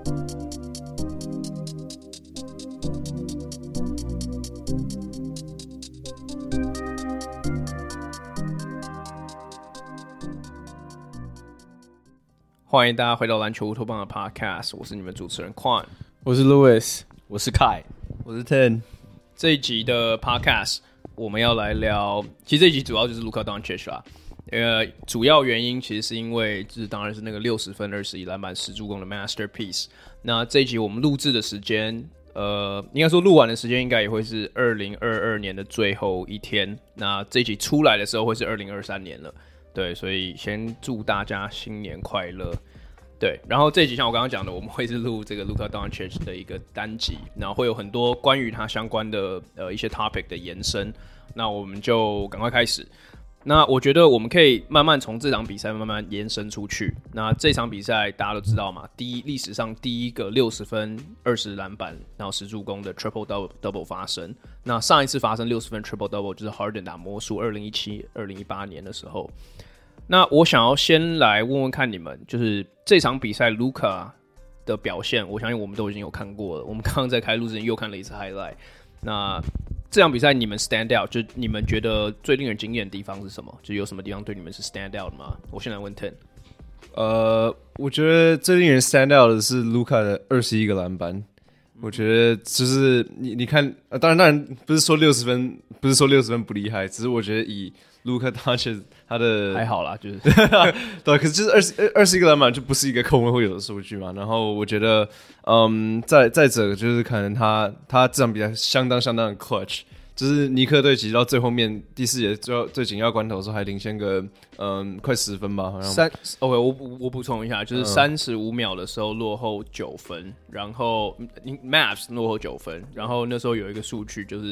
欢迎大家回到篮球乌托邦的 Podcast， 我是你们主持人 Quan， 我是 Louis， 我是 Kai， 我是 Ten。 这一集的 Podcast 我们要来聊，其实这一集主要就是 Luka Doncic 啦。主要原因其实是因为，就是当然是那个60分21篮板10助攻的 masterpiece。那这一集我们录制的时间，应该说录完的时间应该也会是2022年的最后一天。那这一集出来的时候会是2023年了。对，所以先祝大家新年快乐。对，然后这一集像我刚刚讲的，我们会是录这个 Luka Doncic 的一个单集，然后会有很多关于他相关的一些 topic 的延伸。那我们就赶快开始。那我觉得我们可以慢慢从这场比赛慢慢延伸出去。那这场比赛大家都知道嘛，历史上第一个60分、20篮板，然后10助攻的 triple double 发生。那上一次发生60分 triple double 就是 Harden 打魔术2017、2018年的时候。那我想要先来问问看你们，就是这场比赛 Luka 的表现，我相信我们都已经有看过了。我们刚刚在开录之前又看了一次 highlight。那这场比赛你们 stand out， 就你们觉得最令人惊艳的地方是什么？就有什么地方对你们是 stand out 的吗？我先来问 Ten。 我觉得最令人 stand out 的是 Luka 的21个篮板。我觉得就是你看，当然不是说60分，不是说60分不厉害，只是我觉得以 Luka Doncic 他的还好啦，就是对，可是就是21个篮板就不是一个控卫会有的数据嘛。然后我觉得，再者就是可能他这场比赛相当的 clutch， 就是尼克队其实到最后面第4节最紧要关头的时候还领先个快10分吧，好像。 OK， 我补充一下，就是35秒的时候落后9分，然后Mavs 落后9分，然后那时候有一个数据就是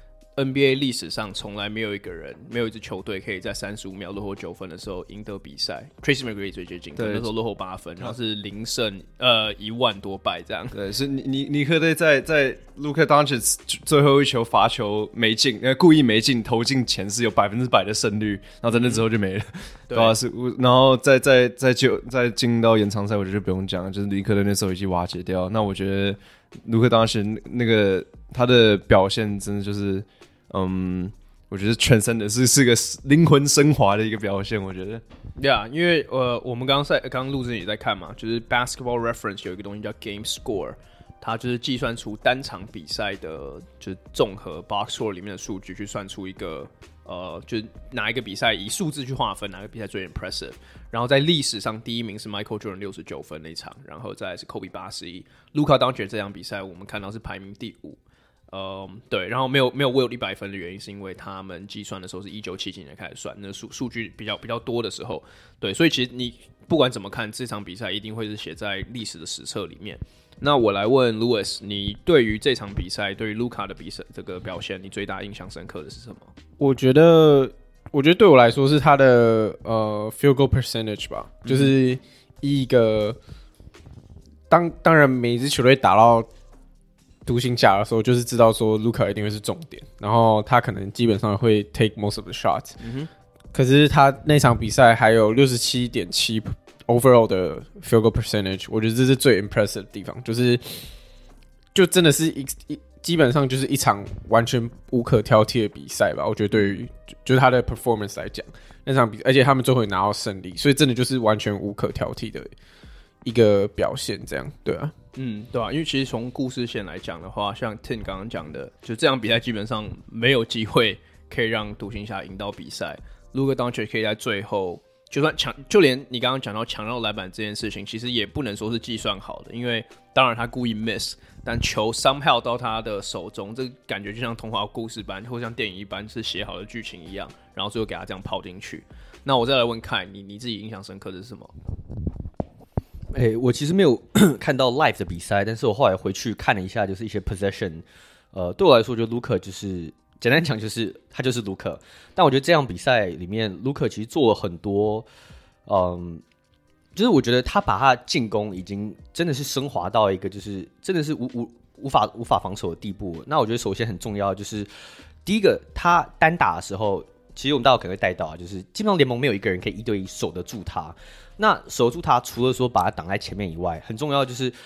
。NBA 历史上从来没有一支球队可以在35秒落后9分的时候赢得比赛。Tracy McGrady 最接近，那时候落后8分，然后是0胜1万多败这样。 对，是尼克队在 Luka Doncic 最后一球罚球没进，故意没进投进前是有100%的胜率，然后在那之后就没了。对啊，然后再进到延长赛，我觉得就不用讲了，就是尼克队那时候已经瓦解掉。那我觉得Luka Doncic那个他的表现真的就是。我觉得全身的是个灵魂升华的一个表现，我觉得。 Yeah， 因为我们刚录制也在看嘛，就是 Basketball Reference 有一个东西叫 Game Score， 它就是计算出单场比赛的，就是综合 Box Score 里面的数据，去算出一个就是哪一个比赛以数字去划分，哪个比赛最 impressive。然后在历史上第一名是 Michael Jordan 69分那场，然后再来是 Kobe 81，Luka Doncic 这场比赛我们看到是排名第5。对，然后没有 Wilt 100分的原因是因为他们计算的时候是1970年开始算，那数据比较多的时候，对，所以其实你不管怎么看这场比赛，一定会是写在历史的史册里面。那我来问 Louis， 你对于这场比赛，对于 Luka 的比赛这个表现，你最大印象深刻的是什么？ 我觉得对我来说是他的field goal percentage 吧，就是一个当然每一支球队打到独行侠的时候，就是知道说 Luka 一定会是重点，然后他可能基本上会 take most of the shots。可是他那场比赛还有 67.7 overall 的 field goal percentage， 我觉得这是最 impressive 的地方，就真的是基本上就是一场完全无可挑剔的比赛吧。我觉得对于就是他的 performance 来讲，那场比赛，而且他们最后也拿到胜利，所以真的就是完全无可挑剔的一个表现，这样对啊。 对啊，因为其实从故事线来讲的话，像 Tim 刚刚讲的，就这场比赛基本上没有机会可以让独行侠赢到比赛。Luka Doncic 可以在最后，就连你刚刚讲到抢到篮板这件事情，其实也不能说是计算好的，因为当然他故意 miss， 但球 somehow 到他的手中，这感觉就像童话故事般，或像电影一般是写好的剧情一样，然后最后给他这样抛进去。那我再来问看你自己印象深刻的是什么？ 我其实没有看到 live 的比赛，但是我后来回去看了一下，就是一些 possession，对我来说，我觉得 Luka 就是简单讲就是他就是 Luka， 但我觉得这样比赛里面 Luka 其实做了很多，就是我觉得他把他进攻已经真的是升华到一个就是真的是无法防守的地步。那我觉得首先很重要就是第一个，他单打的时候，其实我们大家可能会带到啊，就是基本上联盟没有一个人可以1对1守得住他。那守住他，除了说把他挡在前面以外，很重要就是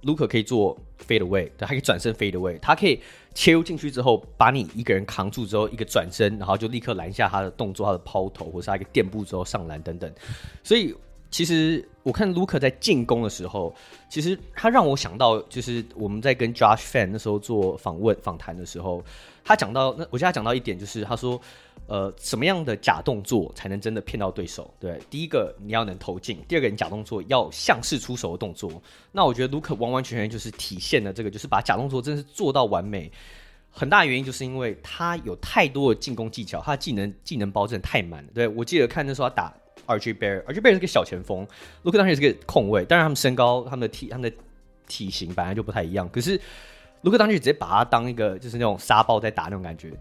Luka 可以做 fade away， 对，他可以转身 fade away， 他可以切入进去之后，把你一个人扛住之后，一个转身，然后就立刻拦下他的动作，他的抛投，或是他一个垫步之后上篮等等。所以其实我看 Luka 在进攻的时候，其实他让我想到，就是我们在跟 Josh Fan 那时候做访谈的时候，他讲到，我记得他讲到一点，就是他说，什么样的假动作才能真的骗到对手？对，第一个你要能投进，第二个你假动作要像是出手的动作。那我觉得 Luka 完完全全就是体现了这个，就是把假动作真的是做到完美。很大的原因就是因为他有太多的进攻技巧，他的技能包真的太满了。对，我记得看那时候他打 RJ Barrett 是个小前锋，Luka 当时也是个控卫，当然他们身高、他们的体型本来就不太一样，可是 Luka 当时直接把他当一个就是那种沙包在打那种感觉。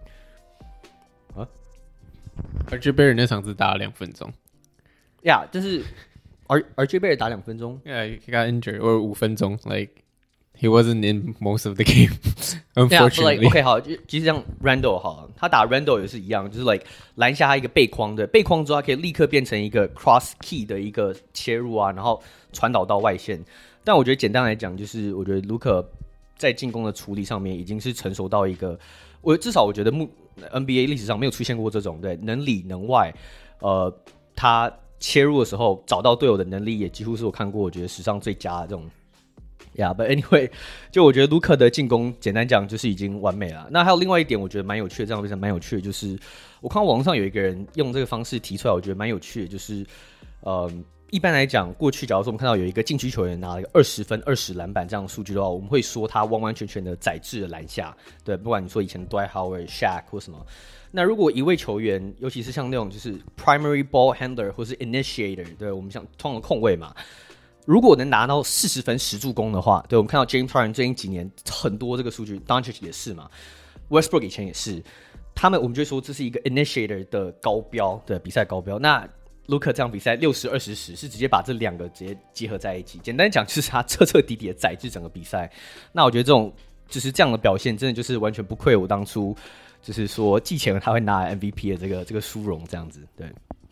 RJ Barrett 那场只打了2分钟 ，yeah， 就是 RJ Barrett 打2分钟 ，Yeah, he got injured or 5分钟 ，like he wasn't in most of the game, unfortunately. Yeah, like, OK， 好，其实像 Randle 好，他打 Randle 也是一样，就是 like 拦下他一个背框的，背框之后他可以立刻变成一个 cross key 的一个切入啊，然后传导到外线。但我觉得简单来讲，就是我觉得 Luka 在进攻的处理上面已经是成熟到一个，至少我觉得NBA 历史上没有出现过这种对能里能外，他切入的时候找到队友的能力也几乎是我看过我觉得史上最佳的这种。But anyway， 就我觉得 Luka 的进攻简单讲就是已经完美了。那还有另外一点我觉得蛮有趣的，这样非常蛮有趣的，就是我看到网上有一个人用这个方式提出来，我觉得蛮有趣的，就是一般来讲，过去假如说我们看到有一个禁区球员拿了一个20分、20篮板这样的数据的话，我们会说他完完全全的宰制了篮下。对，不管你说以前的 Dwight Howard、Shaq 或什么。那如果一位球员，尤其是像那种就是 primary ball handler 或是 initiator， 对，我们像通常控卫嘛。如果能拿到40分10助攻的话，对，我们看到 James Harden 最近几年很多这个数据 ，Doncic 也是嘛 ，Westbrook 以前也是，我们就会说这是一个 initiator 的高标，对，比赛高标。那 Luka 这样比赛60-20-10是直接把这两个直接结合在一起，简单讲就是他彻彻底底的宰制整个比赛。那我觉得这种就是这样的表现，真的就是完全不愧我当初就是说季前他会拿 MVP 的这个殊荣，这样子，对。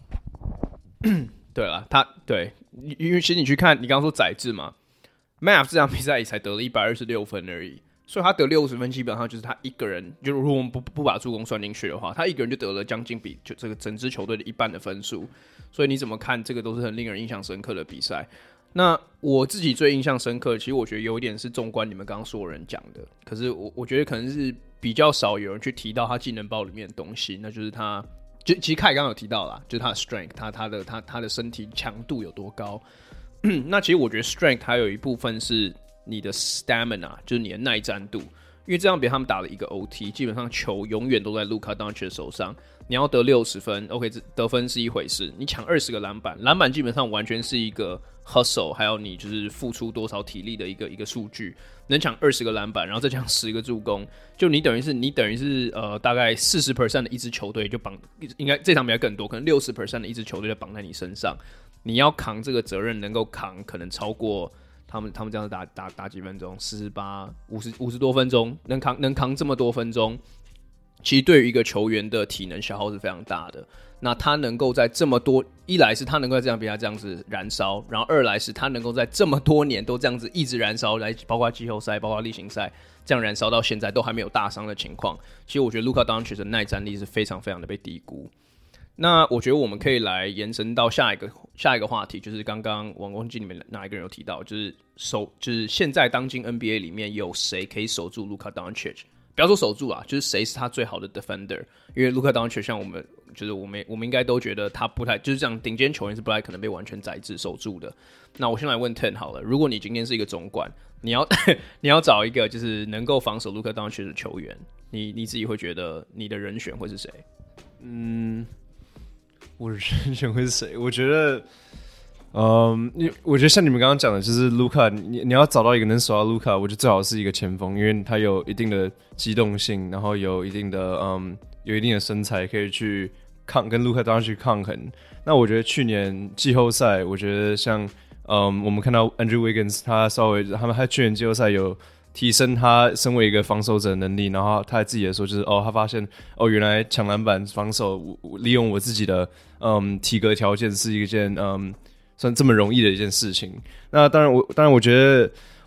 对了，对，因为其实你去看，你刚刚说宰制嘛 ，Mavs 这场比赛也才得了126分而已，所以他得60分，基本上就是他一个人，就如果我们不把助攻算进去的话，他一个人就得了将近比就这个整支球队的一半的分数，所以你怎么看这个都是很令人印象深刻的比赛。那我自己最印象深刻，其实我觉得有一点是纵观你们刚刚所有人讲的，可是我觉得可能是比较少有人去提到他技能包里面的东西，那就是他。就其实凯刚刚有提到啦，就是他的 strength， 他的身体强度有多高。那其实我觉得 strength 还有一部分是你的 stamina， 就是你的耐战度。因为这样比他们打了一个 OT， 基本上球永远都在 Luka Doncic 手上。你要得60分 ，OK， 得分是一回事，你抢20个篮板基本上完全是一个 hustle， 还有你就是付出多少体力的一个数据。能抢20个篮板，然后再抢10个助攻，就你等于是大概40% 的一支球队就绑，应该这场比赛更多，可能60% 的一支球队就绑在你身上。你要扛这个责任，能够扛可能超过他们这样打几分钟，48、50多分钟，能扛这么多分钟，其实对于一个球员的体能消耗是非常大的。那他能够在这么多，一来是他能够在这样比赛这样子燃烧，然后二来是他能够在这么多年都这样子一直燃烧，来包括季后赛、包括例行赛这样燃烧到现在都还没有大伤的情况。其实我觉得 Luka Doncic 的耐战力是非常非常的被低估。那我觉得我们可以来延伸到下一个话题，就是刚刚忘记你们哪一个人有提到，就是现在当今 NBA 里面有谁可以守住 Luka Doncic？不要说守住啊，就是谁是他最好的 defender？ 因为 Luka Doncic 像我们应该都觉得他不太就是这样，顶尖球员是不太可能被完全宰制守住的。那我先来问 Ten 好了，如果你今天是一个总管，你要找一个就是能够防守 Luka Doncic 的球员，你自己会觉得你的人选会是谁？ 我的人选会是谁？我觉得，我觉得像你们刚刚讲的，就是 Luka， 你要找到一个能守到 Luka， 我觉得最好是一个前锋，因为他有一定的机动性，然后有一定的身材，可以去跟 Luka Doncic 抗衡。那我觉得去年季后赛，我觉得像我们看到 Andrew Wiggins， 他去年季后赛有提升他身为一个防守者的能力，然后他自己也说，就是他发现原来抢篮板防守利用我自己的体格条件是一件算这么容易的一件事情。那当然我觉得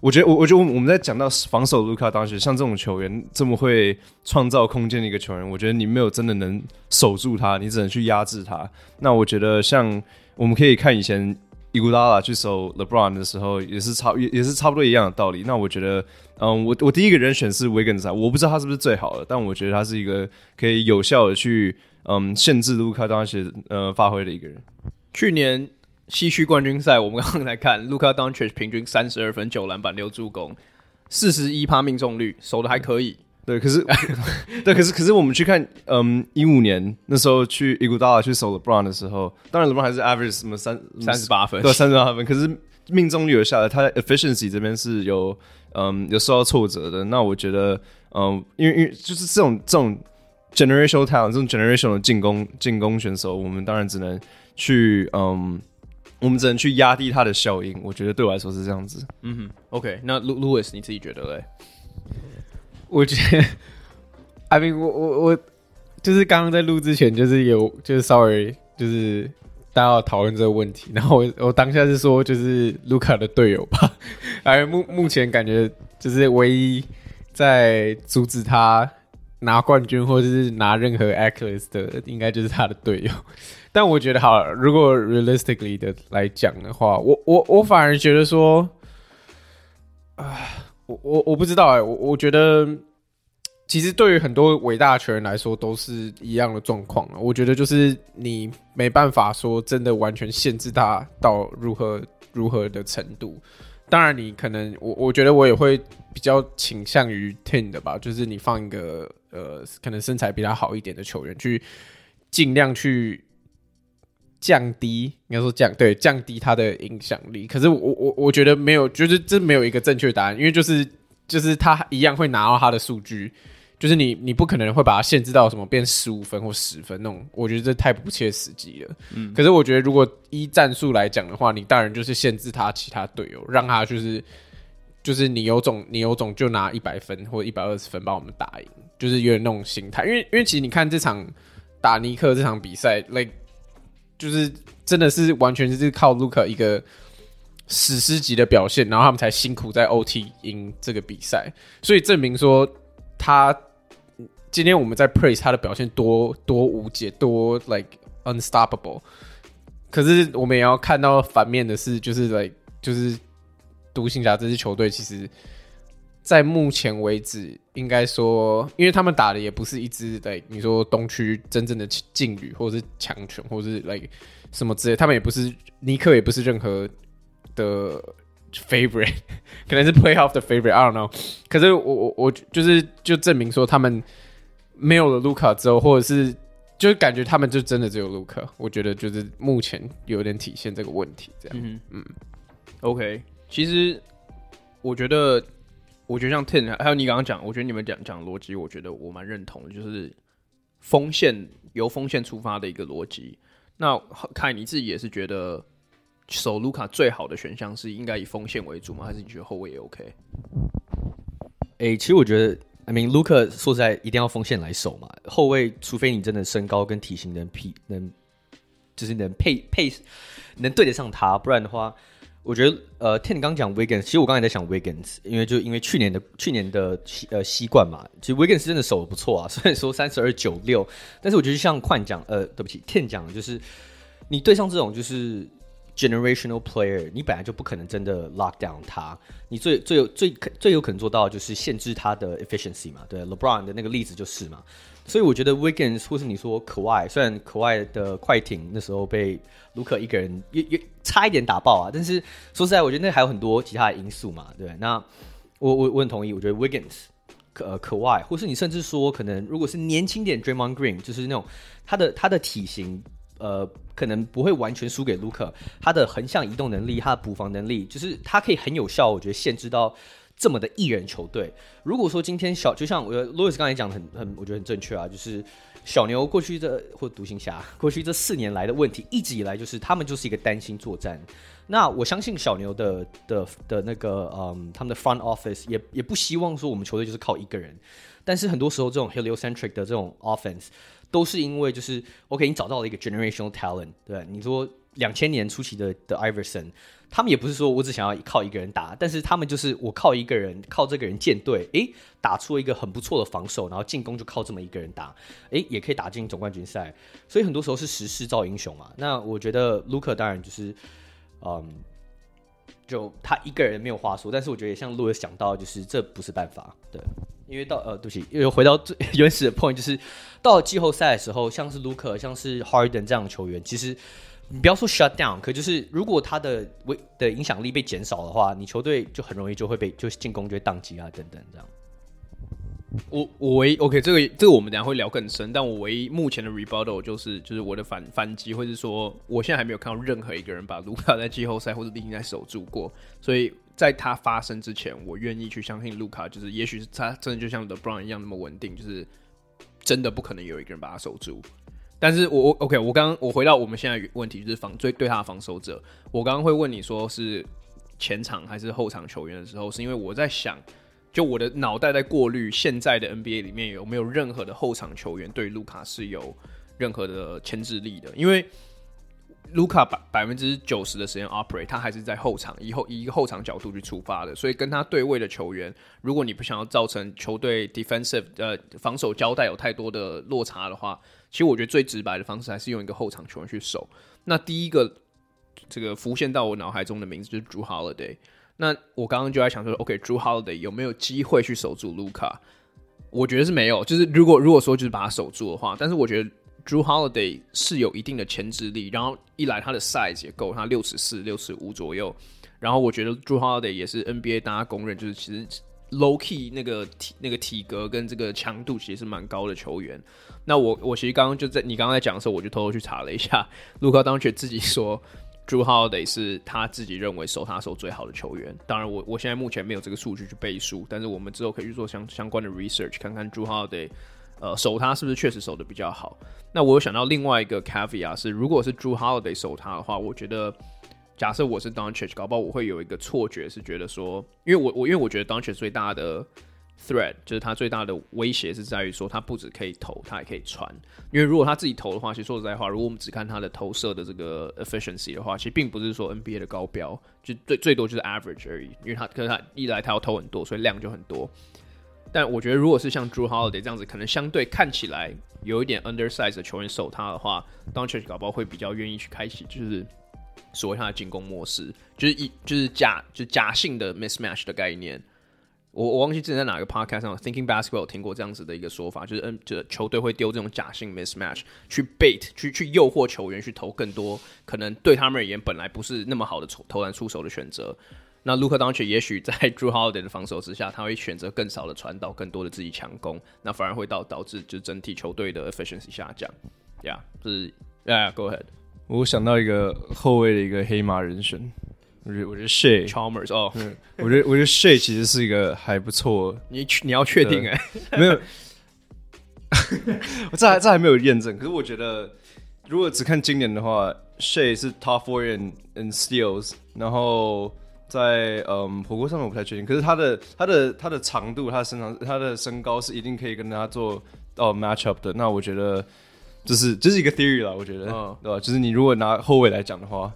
我觉得我们在讲到防守卢卡当时，像这种球员这么会创造空间的一个球员，我觉得你没有真的能守住他，你只能去压制他。那我觉得像我们可以看以前伊古达拉去守 LeBron 的时候，也是差不多一样的道理。那我觉得，我第一个人选是 Wiggins， 我不知道他是不是最好的，但我觉得他是一个可以有效的去限制卢卡当时发挥的一个人。 去年西区冠军赛，我们刚刚来看，Luka Doncic 平均32分、9篮板、6助攻，41%命中率，守的还可以。 对，可是我们去看，15年那时候去伊古达拉去守 LeBron 的时候，当然 LeBron 还是 average 什么 38分， 对，38分，可是命中率有下来，他的 efficiency 这边是有受到挫折的。那我觉得，因为就是这种 generational talent， 这种 generational 的进攻选手，我们当然只能去我们只能去压低他的效应。我觉得对我来说是这样子。 嗯哼 ，OK， 那 Louis 你自己觉得嘞？ 我觉得，I mean， 我就是刚刚在录之前，就是稍微就是大家要讨论这个问题，然后我当下是说，就是卢卡的队友吧，而目前感觉就是唯一在阻止他拿冠军或者是拿任何 accolades 的，应该就是他的队友。但我觉得好了，如果 realistically 的来讲的话，我反而觉得说，我不知道我觉得其实对于很多伟大的球员来说都是一样的状况。我觉得就是你没办法说真的完全限制他到如何的程度。当然你可能我觉得我也会比较倾向于 Tim 的吧，就是你放一个可能身材比他好一点的球员去尽量去降低，应该说降低他的影响力。可是我觉得没有，就是这没有一个正确答案，因为就是他一样会拿到他的数据，就是你不可能会把它限制到什么变15分或10分那种，我觉得这太不切实际了。可是我觉得如果依战术来讲的话，你当然就是限制他其他队友，让他就是你有种就拿100分或120分把我们打赢，就是有点那种心态。因为其实你看这场打尼克这场比赛 ，like 就是真的是完全是靠卢卡一个史诗级的表现，然后他们才辛苦在 OT 赢这个比赛，所以证明说他今天我们在 praise 他的表现多无解，多 like unstoppable。可是我们也要看到反面的是，就是独行侠这支球队，其实在目前为止，应该说，因为他们打的也不是一支你说东区真正的劲旅，或者是强权，或者是什么之类，他们也不是尼克，也不是任何的 favorite， 可能是 playoff 的 favorite，I don't know。可是我就证明说，他们没有了卢卡之后，或者是就感觉他们就真的只有卢卡，我觉得就是目前有点体现这个问题，这样。 OK， 其实我觉得像 Tim 还有你刚刚讲，我觉得你们讲逻辑，我觉得我蛮认同的，就是由锋线出发的一个逻辑。那凯你自己也是觉得守卢卡最好的选项是应该以锋线为主吗？还是你觉得后卫也 OK？ 其实我觉得卢卡说实在一定要锋线来守嘛，后卫除非你真的身高跟体型就是能能对得上他，不然的话。我觉得Tim 刚讲 Wiggins， 其实我刚才在想 Wiggins， 因为去年的习惯嘛，其实 Wiggins 真的守得不错啊，虽然说32-96，但是我觉得像对不起 Tim 讲的就是你对上这种就是 generational player， 你本来就不可能真的 lock down 他，你最有可能做到的就是限制他的 efficiency 嘛，对 LeBron 的那个例子就是嘛。所以我觉得 Wiggins 或是你说可外，虽然可外的快艇那时候被卢卡一个人也差一点打爆啊，但是说实在，我觉得那还有很多其他的因素嘛，对。那我很同意，我觉得 Wiggins 可外，或是你甚至说可能如果是年轻点 Draymond Green， 就是那种他的体型可能不会完全输给卢卡，他的横向移动能力，他的补防能力，就是他可以很有效，我觉得限制到。这么的一人球队，如果说今天就像我Louis 刚才讲我觉得很正确啊，就是小牛过去或独行侠过去这4年来的问题，一直以来就是他们就是一个单星作战。那我相信小牛的那个他们的 front office 也不希望说我们球队就是靠一个人，但是很多时候这种 heliocentric 的这种 offense 都是因为就是 OK 你找到了一个 generational talent， 对，你说 2000年初期的 Iverson， 他们也不是说我只想要靠一个人打，但是他们就是我靠这个人建队，打出一个很不错的防守，然后进攻就靠这么一个人打，也可以打进总冠军赛。所以很多时候是时势造英雄嘛。那我觉得 Luka 当然就是，就他一个人没有话说，但是我觉得也像 Louis 讲到，就是这不是办法，对。因为对不起，又回到最原始的 point， 就是到了季后赛的时候，像是 Luka 像是 Harden 这样的球员，其实你不要说 shut down， 可就是如果他的影响力被减少的话，你球队就很容易就会就是进攻就会宕机啊等等这样。 我唯一 OK， 这个我们等一下会聊更深，但我唯一目前的 rebuttal 就是我的反击会是说，我现在还没有看到任何一个人把卢卡在季后赛或者例行赛守住过，所以在他发生之前，我愿意去相信卢卡，就是也许是他真的就像 LeBron 一样那么稳定，就是真的不可能有一个人把他守住。但是OK， 我回到我们现在的问题，就是对他的防守者，我刚刚会问你说是前场还是后场球员的时候，是因为我在想。就我的脑袋在过滤现在的 NBA 里面有没有任何的后场球员对卢卡是有任何的牵制力的，因为卢卡90%的时间 operate， 他还是在后场，以一个后场角度去出发的，所以跟他对位的球员，如果你不想要造成球队 defensive 防守交代有太多的落差的话，其实我觉得最直白的方式还是用一个后场球员去守。那第一个这个浮现到我脑海中的名字就是 Jrue Holiday。那我刚刚就在想说 ，OK，Jrue Holiday 有没有机会去守住卢卡？我觉得是没有。就是如果说就是把他守住的话，但是我觉得 Jrue Holiday 是有一定的牵制力，然后一来他的 size 也够，他64、65左右。然后我觉得 Jrue Holiday 也是 NBA 大家公认，就是其实 low key 那个体格跟这个强度其实是蛮高的球员。那我其实刚刚就在你刚刚在讲的时候，我就偷偷去查了一下，卢卡当时自己说。Jrue Holiday 是他自己认为守他手最好的球员，当然我现在目前没有这个数据去背书，但是我们之后可以去做相关的 research， 看看 Jrue Holiday 守他是不是确实守得比较好。那我有想到另外一个 caveat 是，如果是 Jrue Holiday 守他的话，我觉得假设我是 Doncic， 搞不好我会有一个错觉是觉得说，因为我觉得 Doncic 最大的threat 就是他最大的威胁是在于说，他不只可以投，他还可以传。因为如果他自己投的话，其实说实在话，如果我们只看他的投射的这个 efficiency 的话，其实并不是说 NBA 的高标，就最多就是 average 而已。因为可是他一来他要投很多，所以量就很多。但我觉得如果是像 Jrue Holiday 这样子，可能相对看起来有一点 undersize 的球员守他的话 ，Doncic 搞不好会比较愿意去开启，就是所谓他的进攻模式，就是假性的 mismatch 的概念。我忘记之前在哪个 podcast 上 Thinking Basketball 有听过这样子的一个说法，就是球队会丢这种假性 mismatch 去 bait 去诱惑球员去投更多可能对他们而言本来不是那么好的投篮出手的选择。那 Luka Doncic 也许在 Jrue Holiday 的防守之下，他会选择更少的传导，更多的自己强攻，那反而会导致就整体球队的 efficiency 下降。Yeah， 就是 Yeah，go ahead。 我想到一个后卫的一个黑马人选。我觉得 Shai Chalmers 哦， 我觉得 Shai 其实是一个还不错。 你要确定没有，这还没有验证。可是我觉得，如果只看今年的话 ，Shai 是 Top 4 in steals， 然后在火锅上面我不太确定。可是他的长度、他的身高是一定可以跟他做match up 的。那我觉得这是一个 theory 啦，我觉得，对吧？就是你如果拿后卫来讲的话。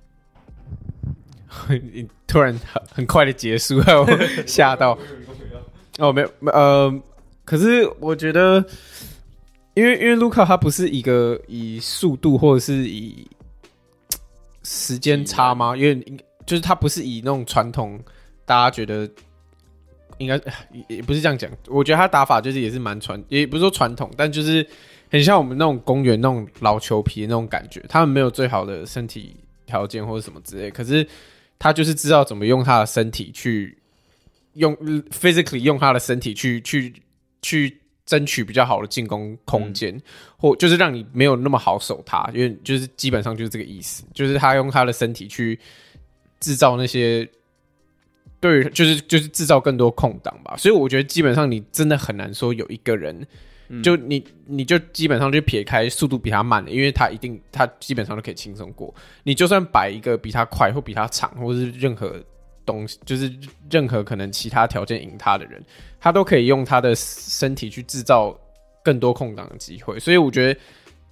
你突然很快的结束，让我吓到。没有，可是我觉得，因为卢卡他不是一个以速度或者是以时间差吗？因为就是他不是以那种传统，大家觉得应该也不是这样讲。我觉得他打法就是也是蛮也不是说传统，但就是很像我们那种公园那种老球皮的那种感觉。他们没有最好的身体条件或者什么之类，可是。他就是知道怎么用他的身体去physically 用他的身体去争取比较好的进攻空间，或就是让你没有那么好守他，因为就是基本上就是这个意思，就是他用他的身体去制造那些对，就是制造更多空档吧。所以我觉得基本上你真的很难说有一个人。就你就基本上就撇开速度比他慢的，因为他基本上都可以轻松过。你就算摆一个比他快或比他长，或是任何东西，就是任何可能其他条件赢他的人，他都可以用他的身体去制造更多空档的机会。所以我觉得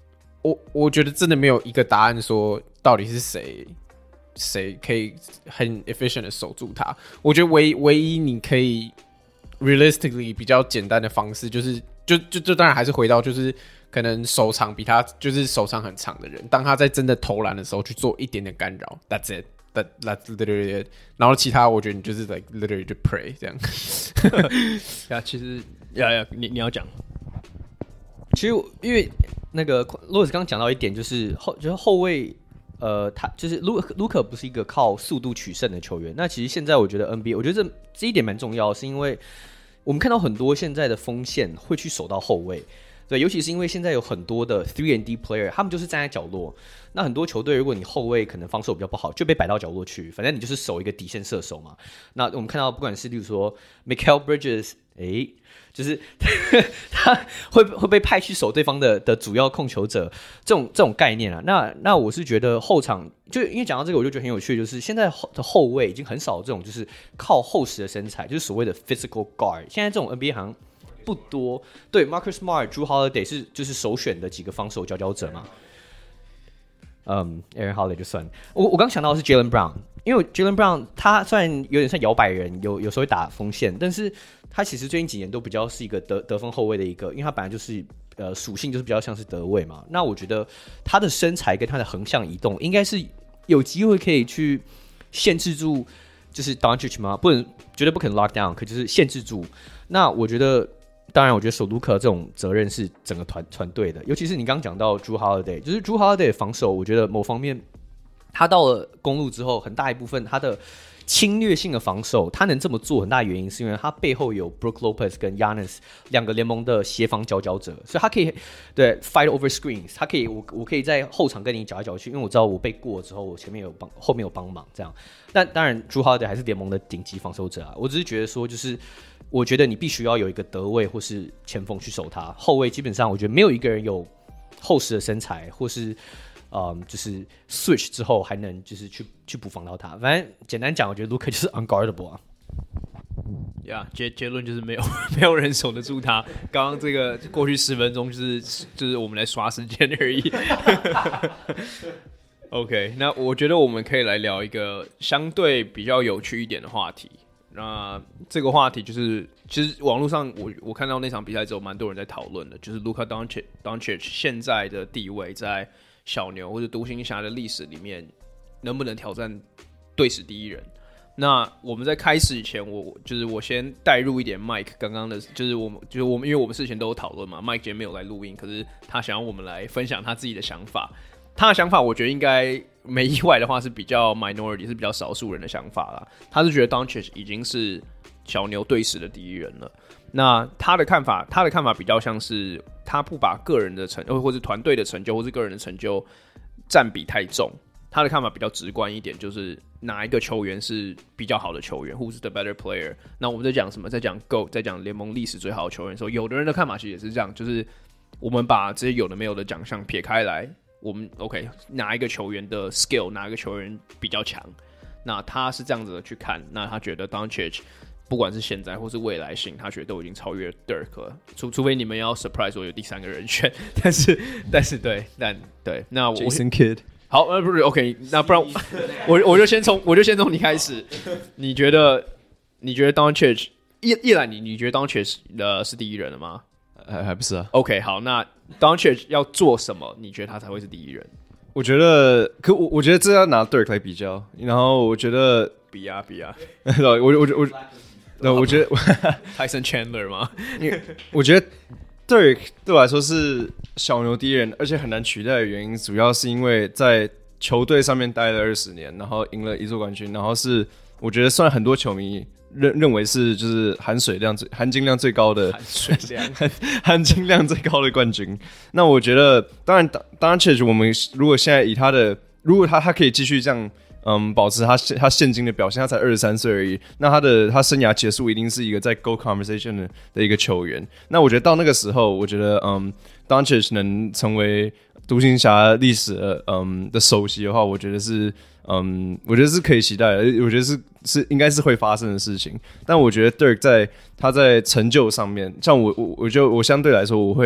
我觉得真的没有一个答案说到底是谁可以很 efficient 的守住他。我觉得唯一你可以 realistically 比较简单的方式，就是就当然还是回到就是可能手长比他就是手长很长的人，当他在真的投篮的时候去做一点点干扰 ，that's it。That's literally it。然后其他我觉得你就是 like literally 就 pray 这样。 呀，其实你要讲， 其实因为那个罗斯刚刚讲到一点，就是后卫，他就是卢克不是一个靠速度取胜的球员。那其实现在我觉得 NBA， 我觉得这一点蛮重要，是因为我们看到很多现在的锋线会去守到后卫。对，尤其是因为现在有很多的 3&D player， 他们就是站在角落。那很多球队，如果你后卫可能防守比较不好，就被摆到角落去，反正你就是守一个底线射手嘛。那我们看到，不管是例如说 Mikal Bridges， 就是他会被派去守对方的主要控球者，这种概念啊。那我是觉得后场，就因为讲到这个，我就觉得很有趣，就是现在的后卫已经很少这种就是靠厚实的身材，就是所谓的 physical guard。现在这种 NBA 好像不多。对 ，Marcus Smart、Drew Holiday 就是首选的几个防守佼佼者嘛。Aaron Holiday 就算。我刚想到的是 Jaylen Brown， 因为 Jaylen Brown 他虽然有点像摇摆人，有时候会打锋线，但是他其实最近几年都比较是一个得分后卫的一个，因为他本来就是属性就是比较像是得位嘛。那我觉得他的身材跟他的横向移动，应该是有机会可以去限制住，就是 Doncic 吗？绝对不可能 lock down， 可就是限制住。那我觉得。当然，我觉得守卢克这种责任是整个团队的，尤其是你刚刚讲到 Drew Holiday， 就是 Drew Holiday 的防守，我觉得某方面他到了公路之后，很大一部分他的侵略性的防守，他能这么做很大的原因是因为他背后有 Brook Lopez 跟 Giannis 两个联盟的协防佼佼者，所以他可以对 fight over screens， 他可以我可以在后场跟你搅来搅去，因为我知道我被过之后，我前面有后面有帮忙这样。但当然 Drew Holiday 还是联盟的顶级防守者啊，我只是觉得说就是。我觉得你必须要有一个得位或是前锋去守他，后卫基本上我觉得没有一个人有厚实的身材，或是就是 switch 之后还能就是去补防到他。反正简单讲，我觉得 Luka 就是 unguardable 啊。 结论就是没有人守得住他。刚刚这个过去10分钟就是我们来刷时间而已。OK， 那我觉得我们可以来聊一个相对比较有趣一点的话题。那这个话题就是，其实网络上我看到那场比赛之后，蛮多人在讨论的，就是 Luka Doncic 现在的地位在小牛或者独行侠的历史里面，能不能挑战队史第一人？那我们在开始以前，我先带入一点 Mike 刚刚的，就是我们，因为我们事前都有讨论嘛 ，Mike 今天没有来录音，可是他想要我们来分享他自己的想法。他的想法，我觉得应该没意外的话是比较 minority， 是比较少数人的想法啦。他是觉得 Doncic 已经是小牛队史的第一人了。那他的看法比较像是他不把个人的成就，或是团队的成就，或是个人的成就占比太重。他的看法比较直观一点，就是哪一个球员是比较好的球员 ，Who's the better player？ 那我们在讲什么？在讲 GOAT， 在讲联盟历史最好的球员的时候，有的人的看法其实也是这样，就是我们把这些有的没有的奖项撇开来。我们 OK， 哪一个球员的 skill， 哪一个球员比较强？那他是这样子的去看，那他觉得 Doncic 不管是现在或是未来性，他觉得都已经超越 Dirk 了。除非你们要 surprise 我有第三个人选，但是对，那我 Jason Kidd 好，不是 OK， 那不然我就先从你开始。你觉得 Doncic 一来你觉得 Doncic 是第一人了吗？ 还不是啊 ？OK， 好，那 Doncic 要做什么？你觉得他才会是第一人？ 我觉得，我觉得这要拿 Dirk 来比较，然后我觉得比啊， 我觉得 Tyson Chandler 吗？ 我觉得 Dirk 对我来说是小牛第一人，而且很难取代的原因，主要是因为在球队上面待了20年，然后赢了1座冠军，然后是我觉得算很多球迷认为是就是含金量最高的含金量最高的冠军。那我觉得当然确实我们如果现在以如果他可以继续这样保持他现今的表现，他才23岁而已，那他生涯结束一定是一个在 GOAT conversation 的一个球员。那我觉得到那个时候，我觉得Doncic 能成为独行侠历史的首席的话，我觉得是可以期待的，我觉得是应该是会发生的事情。但我觉得 Dirk 他在成就上面，像我相对来说，我会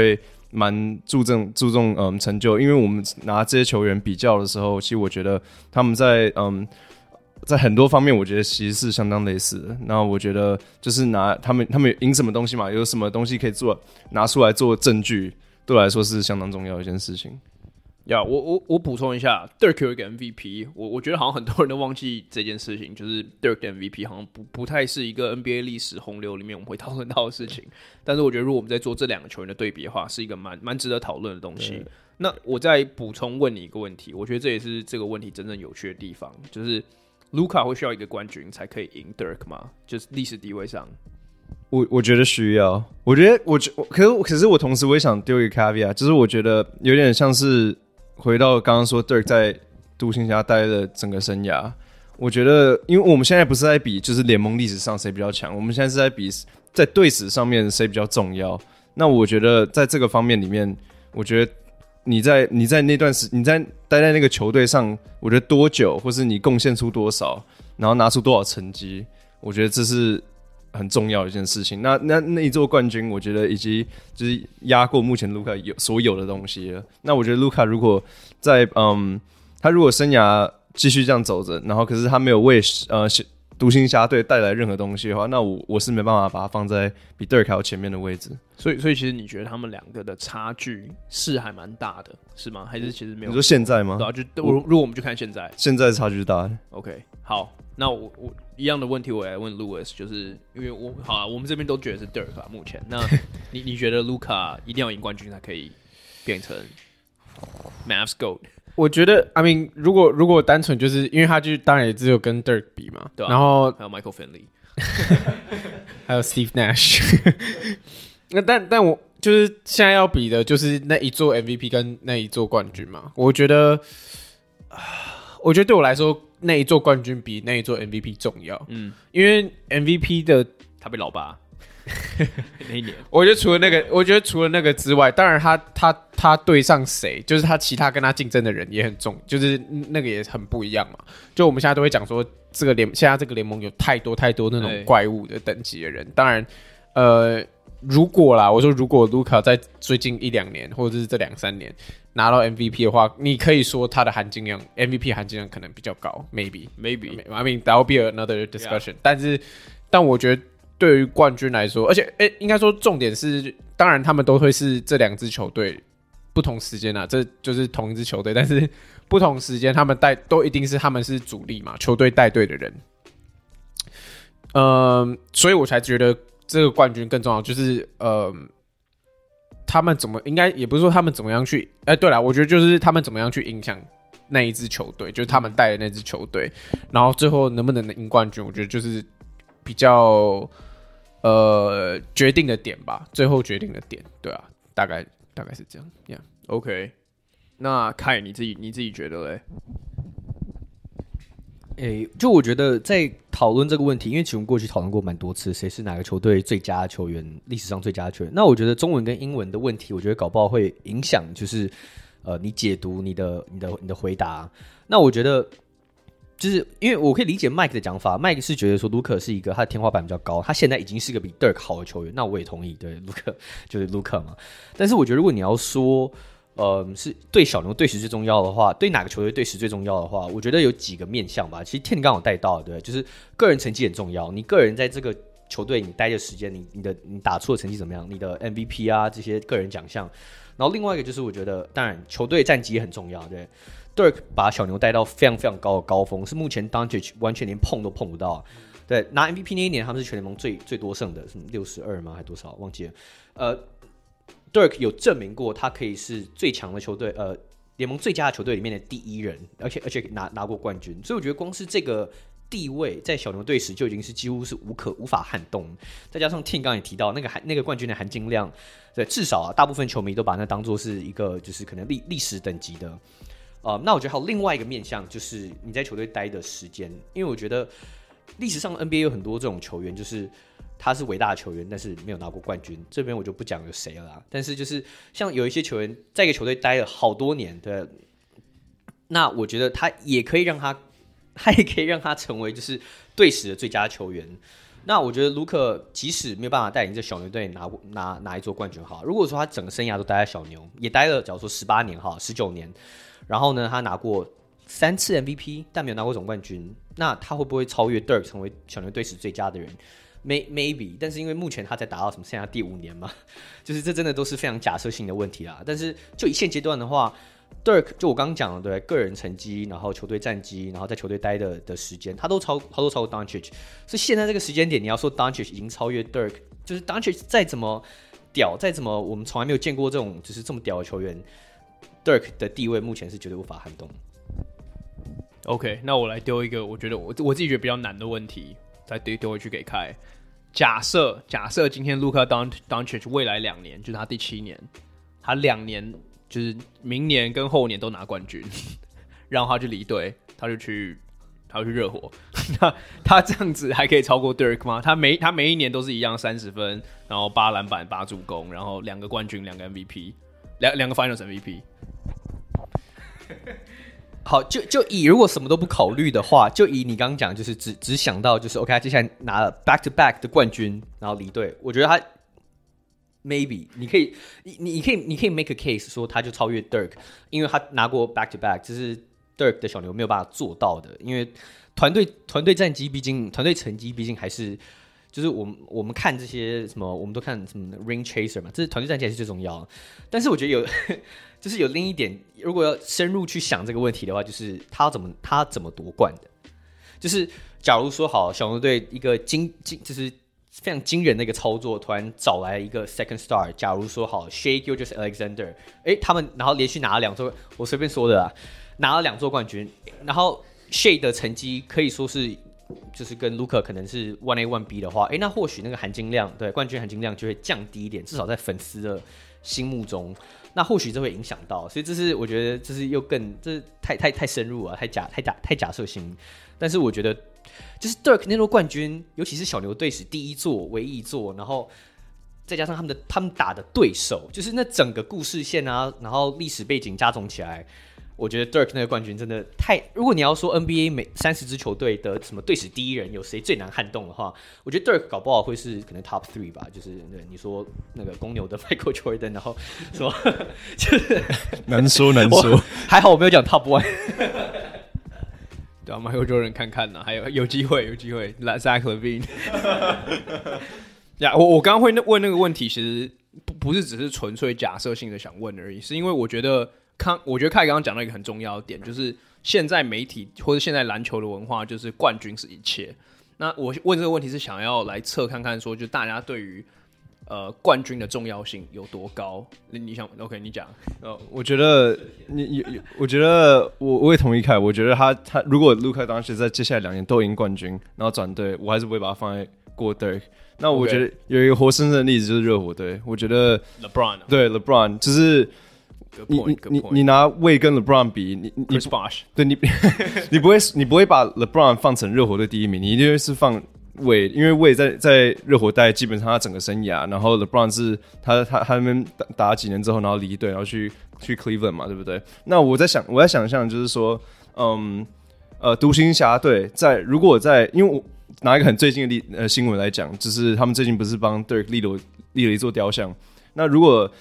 蛮注重成就，因为我们拿这些球员比较的时候，其实我觉得他们在很多方面，我觉得其实是相当类似的。那我觉得就是拿他们赢什么东西嘛，有什么东西可以拿出来做证据，对我来说是相当重要的一件事情。 我补充一下 ，Dirk 有一个 MVP， 我觉得好像很多人都忘记这件事情，就是 Dirk 的 MVP 好像不太是一个 NBA 历史洪流里面我们会讨论到的事情。但是我觉得如果我们在做这两个球员的对比的话，是一个蛮值得讨论的东西。那我再补充问你一个问题，我觉得这也是这个问题真正有趣的地方，就是卢卡会需要一个冠军才可以赢 Dirk 吗？就是历史地位上。 我觉得需要，我觉得可是我同时我也想丢一个 caveat， 就是我觉得有点像是回到刚刚说 Dirk 在独行侠待的整个生涯，我觉得因为我们现在不是在比就是联盟历史上谁比较强，我们现在是在比在队史上面谁比较重要。那我觉得在这个方面里面，我觉得你在那段时你在待在那个球队上，我觉得多久，或是你贡献出多少，然后拿出多少成绩，我觉得这是很重要的一件事情。那一座冠军，我觉得以及就是压过目前卢卡所有的东西了。那我觉得卢卡如果在他如果生涯继续这样走着，然后可是他没有为独行侠队带来任何东西的话，那我是没办法把他放在比 Dirk 还要前面的位置。 所以其实你觉得他们两个的差距是还蛮大的，是吗？还是其实没有？ 你说现在吗？ 对啊，如果我们就看现在， 现在差距是大的。 OK， 好，那我一样的问题我来问 Lewis， 就是因为我们这边都觉得是 Dirk 啊，目前，那你觉得卢卡一定要赢冠军才可以变成 Mavs GOAT？ 我觉得 I mean 如果单纯就是因为他就当然也只有跟 Dirk 比嘛， 对啊， 然后还有 Michael Finley， 还有 Steve Nash 那但我就是现在要比的就是那一座 MVP 跟那一座冠军嘛。我觉得对我来说那一座冠军比那一座 MVP 重要。因为 MVP 的他被老爸那一年， 我觉得除了那个之外，当然他对上谁，就是他其他跟他竞争的人也很重，就是那个也很不一样嘛。就我们现在都会讲说，现在这个联盟有太多那种怪物的等级的人。当然，如果卢卡在最近1-2年或者是这2-3年拿到 MVP 的话，你可以说他的含金量 MVP 含金量可能比较高 ，maybe I mean that will be another discussion、yeah. 但我觉得对于冠军来说，而且应该说重点是，当然他们都会是这两支球队不同时间啊，这就是同一支球队，但是不同时间他们都一定是他们是主力嘛，球队带队的人。所以我才觉得这个冠军更重要，就是他们应该也不是说他们怎么样去，对啦，我觉得就是他们怎么样去影响那一支球队，就是他们带的那支球队，然后最后能不能赢冠军，我觉得就是比较决定的点吧，最后决定的点，对啊，大概是这样 ，Yeah，OK。 那凯你自己觉得嘞？ 就我觉得在讨论这个问题，因为其实我们过去讨论过蛮多次，谁是哪个球队最佳球员，历史上最佳球员。那我觉得中文跟英文的问题，我觉得搞不好会影响，就是你解读你的回答。那我觉得就是因为我可以理解 Mike 的讲法 ，Mike 是觉得说卢克是一个他的天花板比较高，他现在已经是一个比 Dirk 好的球员。那我也同意，对，卢克就是卢克嘛。但是我觉得如果你要说是对小牛队史最重要的话，对哪个球队队史最重要的话，我觉得有几个面向吧。其实 Tim 刚好带到，对，就是个人成绩很重要。你个人在这个球队你待的时间，你打出的成绩怎么样？你的 MVP 啊这些个人奖项。然后另外一个就是我觉得，当然球队战绩也很重要，对。Dirk 把小牛带到非常非常高的高峰，是目前 Doncic 完全连碰都碰不到。对，拿 MVP 那一年他们是全联盟最多胜的，是62吗？还多少？忘记了。Dirk 有证明过，他可以是最强的球队，联盟最佳的球队里面的第一人，而且拿过冠军，所以我觉得光是这个地位在小牛队时就已经是几乎是无法撼动。再加上 Tim 刚刚也提到那个冠军的含金量，对，至少大部分球迷都把那当作是一个就是可能历史等级的。那我觉得还有另外一个面向，就是你在球队待的时间，因为我觉得历史上 NBA 有很多这种球员，就是他是伟大的球员，但是没有拿过冠军。这边我就不讲有谁了啦。但是就是像有一些球员在一个球队待了好多年，对，那我觉得他也可以让他成为就是队史的最佳球员。 那我觉得卢克即使没有办法带领这小牛队拿一座冠军好，如果说他整个生涯都待在小牛，也待了假如说18年哈，19年，然后呢他拿过3次 MVP， 但没有拿过总冠军，那他会不会超越 Dirk 成为小牛队史最佳的人？Maybe， 但是因为目前他才打到什么剩下第5年嘛，就是这真的都是非常假设性的问题啦。但是就以现阶段的话，Dirk 就我刚刚讲的，对个人成绩，然后球队战绩，然后在球队待的时间，他都超过 Doncic。所以现在这个时间点，你要说 Doncic 已经超越 Dirk， 就是 Doncic 再怎么屌，再怎么我们从来没有见过这种就是这么屌的球员 ，Dirk 的地位目前是绝对无法撼动。 OK， 那我来丢一个我觉得我自己觉得比较难的问题，再丢回去给凯。假设今天 Luka Doncic 未来2年，就是他第7年，他2年就是明年跟后年都拿冠军，然后他就离队，他要去热火，他这样子还可以超过 Dirk 吗？他每一年都是一样30分，然后8篮板8助攻，然后2个冠军2个 MVP， 2个 Finals MVP。 好，就以如果什么都不考虑的话，就以你刚刚讲，就是只想到就是 OK， 他接下来拿了 back to back 的冠军，然后离队，我觉得他 maybe 你可以 make a case 说他就超越 Dirk， 因为他拿过 back to back， 这是 Dirk 的小牛没有办法做到的，因为团队战绩毕竟团队成绩毕竟还是。就是我们看这些什么，我们都看什么 ring chaser 嘛，这是团队战绩还是最重要的。但是我觉得就是有另一点，如果要深入去想这个问题的话，就是他怎么夺冠的？就是假如说好，小牛队一个就是非常惊人的一个操作，突然找来一个 second star， 假如说好 Shai Gilgeous-Alexander， 他们然后连续拿了2座，我随便说的啦，拿了2座冠军，然后 Shai 的成绩可以说是。就是跟 Luka 可能是 1A 1B 的话，那或许那个含金量，对冠军含金量就会降低一点，至少在粉丝的心目中，那或许这会影响到，所以这是我觉得这是又更这太深入了，太假设性。但是我觉得就是 Dirk 那座冠军，尤其是小牛队史第1座、唯一1座，然后再加上他们打的对手，就是那整个故事线啊，然后历史背景加总起来。我觉得 Dirk 那个冠军真的太……如果你要说 NBA 每30支球队的什么队史第1人有谁最难撼动的话，我觉得 Dirk 搞不好会是可能 Top 3吧。就是你说那个公牛的 Michael Jordan， 然后什么就是难说， 还好我没有讲 Top 1。 对啊 ，Michael Jordan 看看呢，还有机会 ，Zach LaVine。呀，我刚刚会问那个问题，其实不是只是纯粹假设性的想问而已，是因为我觉得凯刚刚讲到一个很重要的点，就是现在媒体或者现在篮球的文化，就是冠军是一切。那我问这个问题是想要来测看看说，就大家对于冠军的重要性有多高？你想 OK？ 你讲。 我觉得我觉得我也同意凯。我觉得他如果 Luka Doncic 在接下来2年都赢冠军，然后转队，我还是不会把他放在过 Dirk。那我觉得有一个活生生的例子就是热火队。我觉得 LeBron 对 LeBron 就是。你拿魏跟 LeBron 比，你 Bosh 对你你不会把 LeBron 放成热火队第1名，你一定是放魏，因为魏在热火待基本上他整个生涯，然后 LeBron 是他那边打几年之后，然后离队，然后去 Cleveland 嘛，对不对？那我在想象就是说，独行侠队如果因为我拿一个很最近的新闻来讲，就是他们最近不是帮 Dirk 立了一座雕像，那如果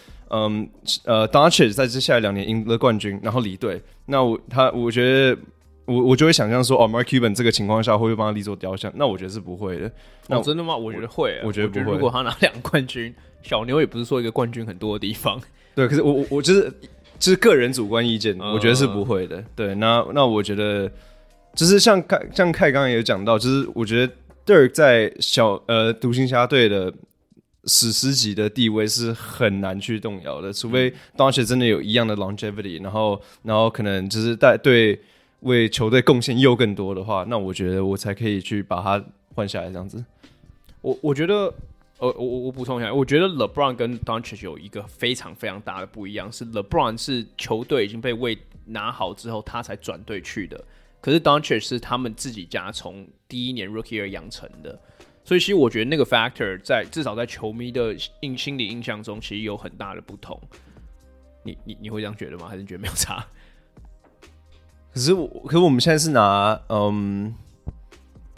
Doncic 在接下来2年赢了冠军，然后离队，那我觉得我就会想象说，Mark Cuban 这个情况下会不会帮他立座雕像？那我觉得是不会的。 真的吗？我觉得会。 我觉得不会。 如果他拿2个冠军，小牛也不是说一个冠军很多的地方。 对，可是我就是个人主观意见，我觉得是不会的。对，那我觉得就是像凯刚刚也有讲到，就是我觉得 Dirk 在独行侠队的史诗级的地位是很难去动摇的，除非 Doncic 真的有一样的 longevity， 然后可能就是为球队贡献又更多的话，那我觉得我才可以去把他换下来这样子。 我觉得我补充一下，我觉得 LeBron 跟 Doncic 有一个非常非常大的不一样，是 LeBron 是球队已经被魏拿好之后他才转队去的，可是 Doncic 是他们自己家从第1年 Rookie 养成的。所以其实我觉得那个 factor 至少在球迷的心理印象中，其实有很大的不同。你会这样觉得吗？还是你觉得没有差？ 可是我们现在是拿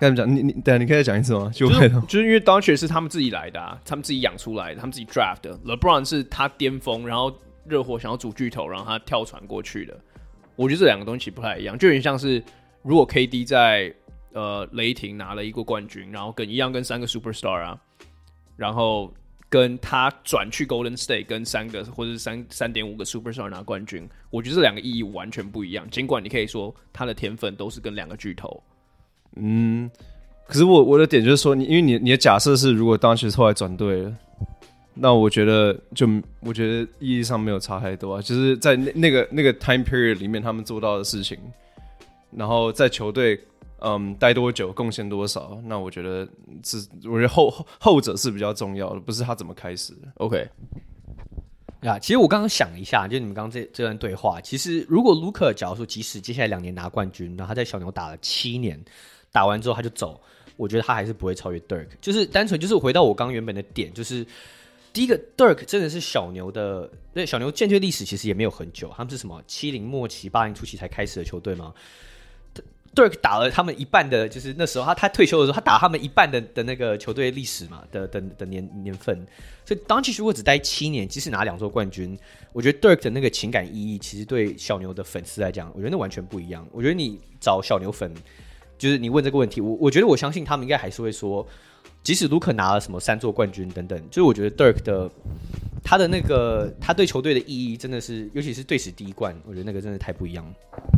跟他们讲，你可以讲一次吗？ 就是因为 Doncic 是他们自己来的、他们自己养出来的，他们自己 draft 的。LeBron 是他巅峰，然后热火想要组巨头，然后他跳船过去的。我觉得这两个东西不太一样，就有点像是如果 KD 在雷霆拿了一个冠军，然后一样跟3个 superstar 啊，然后跟他转去 Golden State 跟3个或者是3.5个 superstar 拿冠军，我觉得这两个意义完全不一样。尽管你可以说他的天分都是跟2个巨头。 可是我的点就是说，因为你的假设是，如果当时后来转队了，那我觉得意义上没有差太多啊，就是在那个 time period 里面他们做到的事情，然后在球队待多久，贡献多少，那我觉得后者是比较重要的，不是他怎么开始的。 OK。 呀，其实我刚刚想了一下，就你们刚刚这段对话，其实如果卢克假如说即使接下来2年拿冠军，然后他在小牛打了7年，打完之后他就走，我觉得他还是不会超越 Dirk。就是单纯就是回到我刚原本的点，就是第一个 Dirk 真的是小牛的，对小牛建队历史其实也没有很久，他们是什么70末期80初期才开始的球队吗？Dirk 打了他们一半的，就是那时候他退休的时候，他打他们一半的那个球队历史嘛的年份，所以Doncic如果只待7年，即使拿2座冠军，我觉得 Dirk 的那个情感意义，其实对小牛的粉丝来讲，我觉得那完全不一样。我觉得你找小牛粉，就是你问这个问题，我觉得我相信他们应该还是会说，即使卢克拿了什么3座冠军等等，就是我觉得 Dirk 的他的那个他对球队的意义真的是，尤其是队史第1冠，我觉得那个真的太不一样了。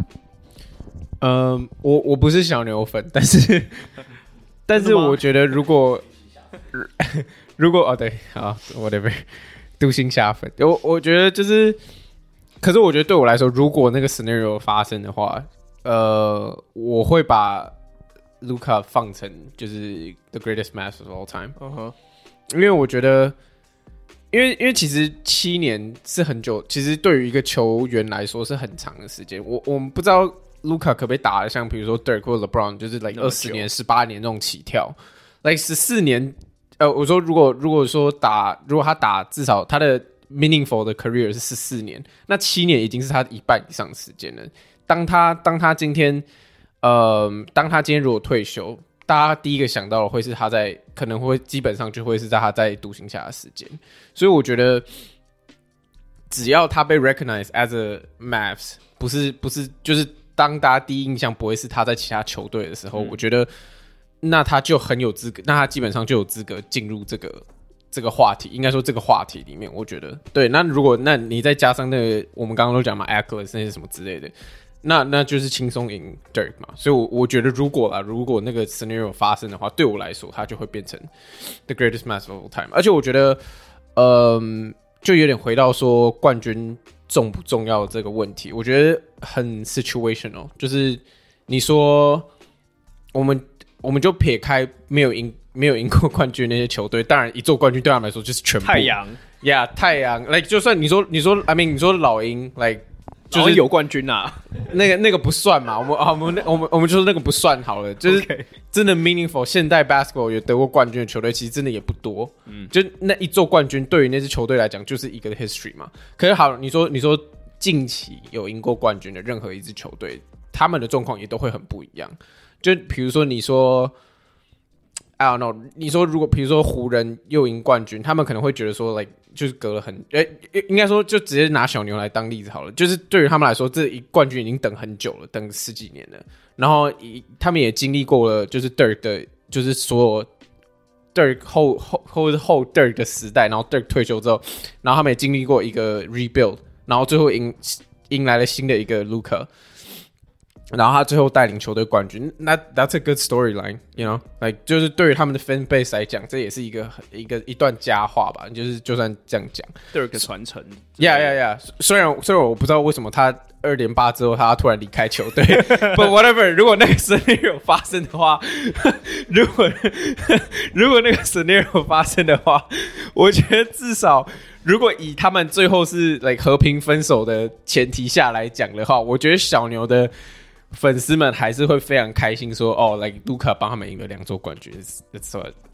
我不是小牛粉，但是我觉得如果对，好 whatever， 独行侠粉，我觉得就是，可是我觉得对我来说，如果那个 scenario 发生的话，我会把 Luka 放成就是 the greatest master of all time， 因为我觉得，因为其实7年是很久，其实对于一个球员来说是很长的时间，我们不知道。Luka 可不可以打得像比如说 Dirk 或 LeBron 就是 like 20年18年那种起跳 like 14年我说如果他打至少他的 meaningful 的 career 是14年，那7年已经是他一半以上的时间了。当他今天如果退休，大家第一个想到的会是他在可能会基本上就会是在他在独行侠的时间，所以我觉得只要他被 recognize as a Mavs 不是就是当大家第一印象不会是他在其他球队的时候，我觉得那他就很有资格，那他基本上就有资格进入这个话题，应该说这个话题里面，我觉得对。那那你再加上那个我们刚刚都讲嘛 ，Ackless 那些什么之类的，那就是轻松赢 Dirk 嘛。所以我觉得如果那个 scenario 发生的话，对我来说，他就会变成 the greatest master of all time。而且我觉得，就有点回到说冠军重不重要的这个问题，我觉得很 situational， 就是你说我们就撇开没有赢过冠军那些球队，当然一座冠军对他们来说就是全部。 太阳呀，太阳 like 就算你说 I mean 你说老鹰 like 就是有冠军啊， 那个不算嘛，我们就说那个不算好了，就是真的 meaningful 现代 basketball 有得过冠军的球队其实真的也不多，就那一座冠军对于那支球队来讲就是一个 history 嘛。可是好，你说近期有赢过冠军的任何一支球队，他们的状况也都会很不一样。就比如说你说 I don't know， 你说如果比如说湖人又赢冠军，他们可能会觉得说 like 就是隔了应该说就直接拿小牛来当例子好了，就是对于他们来说，这一冠军已经等很久了，等10几年了。然后他们也经历过了，就是 Dirk 的，就是所有 Dirk 后 Dirk 的时代，然后 Dirk 退休之后，然后他们也经历过一个 rebuild， 然后最后迎来了新的一个 Luka。然后他最后带领球队冠军，那 that's a good storyline， you know， like 就是对于他们的 fan base 来讲，这也是一段佳话吧。就算这样讲 ，Dirk 的传承 ，yeah。虽然我不知道为什么他2连8之后他突然离开球队，but whatever， 如果那个 scenario 发生的话，如果那个 scenario 发生的话，我觉得至少如果以他们最后是 like 和平分手的前提下来讲的话，我觉得小牛的粉丝们还是会非常开心说，哦 ，like Luka 帮他们赢了2座冠军 ，that's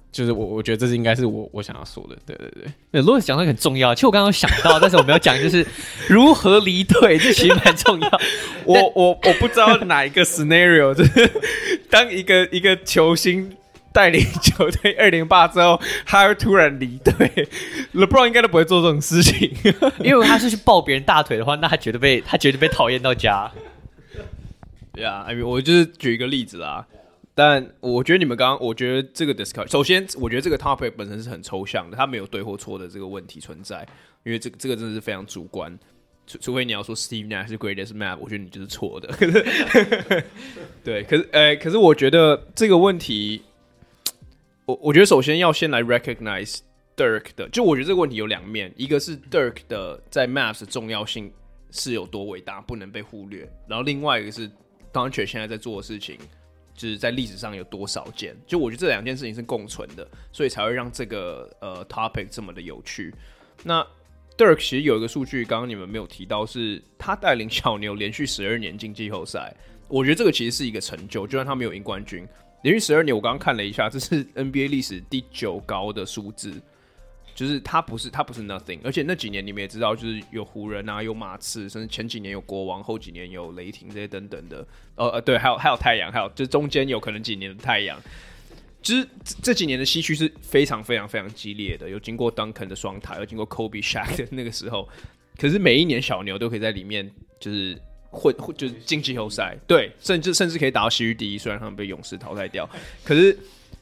就是我觉得这是应该是我想要说的，对对对。 对，如果讲的很重要，其实我刚刚有想到，但是我们要讲就是如何离队，这其实蛮重要。 我不知道哪一个 scenario， 就是当一个球星带领球队208之后，他会突然离队，LeBron 应该都不会做这种事情， 因为他是去抱别人大腿的话，那他绝对被讨厌到家。 对啊，I mean, 我就是举一个例子啦。但我觉得你们刚刚，我觉得这个 discussion， 首先我觉得这个 topic 本身是很抽象的，它没有对或错的这个问题存在，因为这个真的是非常主观。除非你要说 Steve Nash 是 greatest map， 我觉得你就是错的。对，可是我觉得这个问题，我觉得首先要先来 recognize Dirk 的，就我觉得这个问题有两面，一个是 Dirk 的在 maps 的重要性是有多伟大，不能被忽略，然后另外一个是 Doncic 现在在做的事情。就是在历史上有多少件，就我觉得这两件事情是共存的，所以才会让这个topic 这么的有趣。那 Dirk 其实有一个数据，刚刚你们没有提到，是他带领小牛连续12年进季后赛。我觉得这个其实是一个成就，就算他没有赢冠军，连续12年，我刚刚看了一下，这是 NBA 历史第9高的数字。就是他不是 nothing， 而且那几年你们也知道，就是有湖人啊，有马刺，甚至前几年有国王，后几年有雷霆这些等等的。对，还有太阳，还有就是中间有可能几年的太阳。就是这几年的西区是非常非常非常激烈的，有经过 Duncan 的双塔，有经过 Kobe、Shaq 的那个时候。可是每一年小牛都可以在里面就是就是进季后赛，对，甚至可以打到西区第一，虽然他们被勇士淘汰掉。可是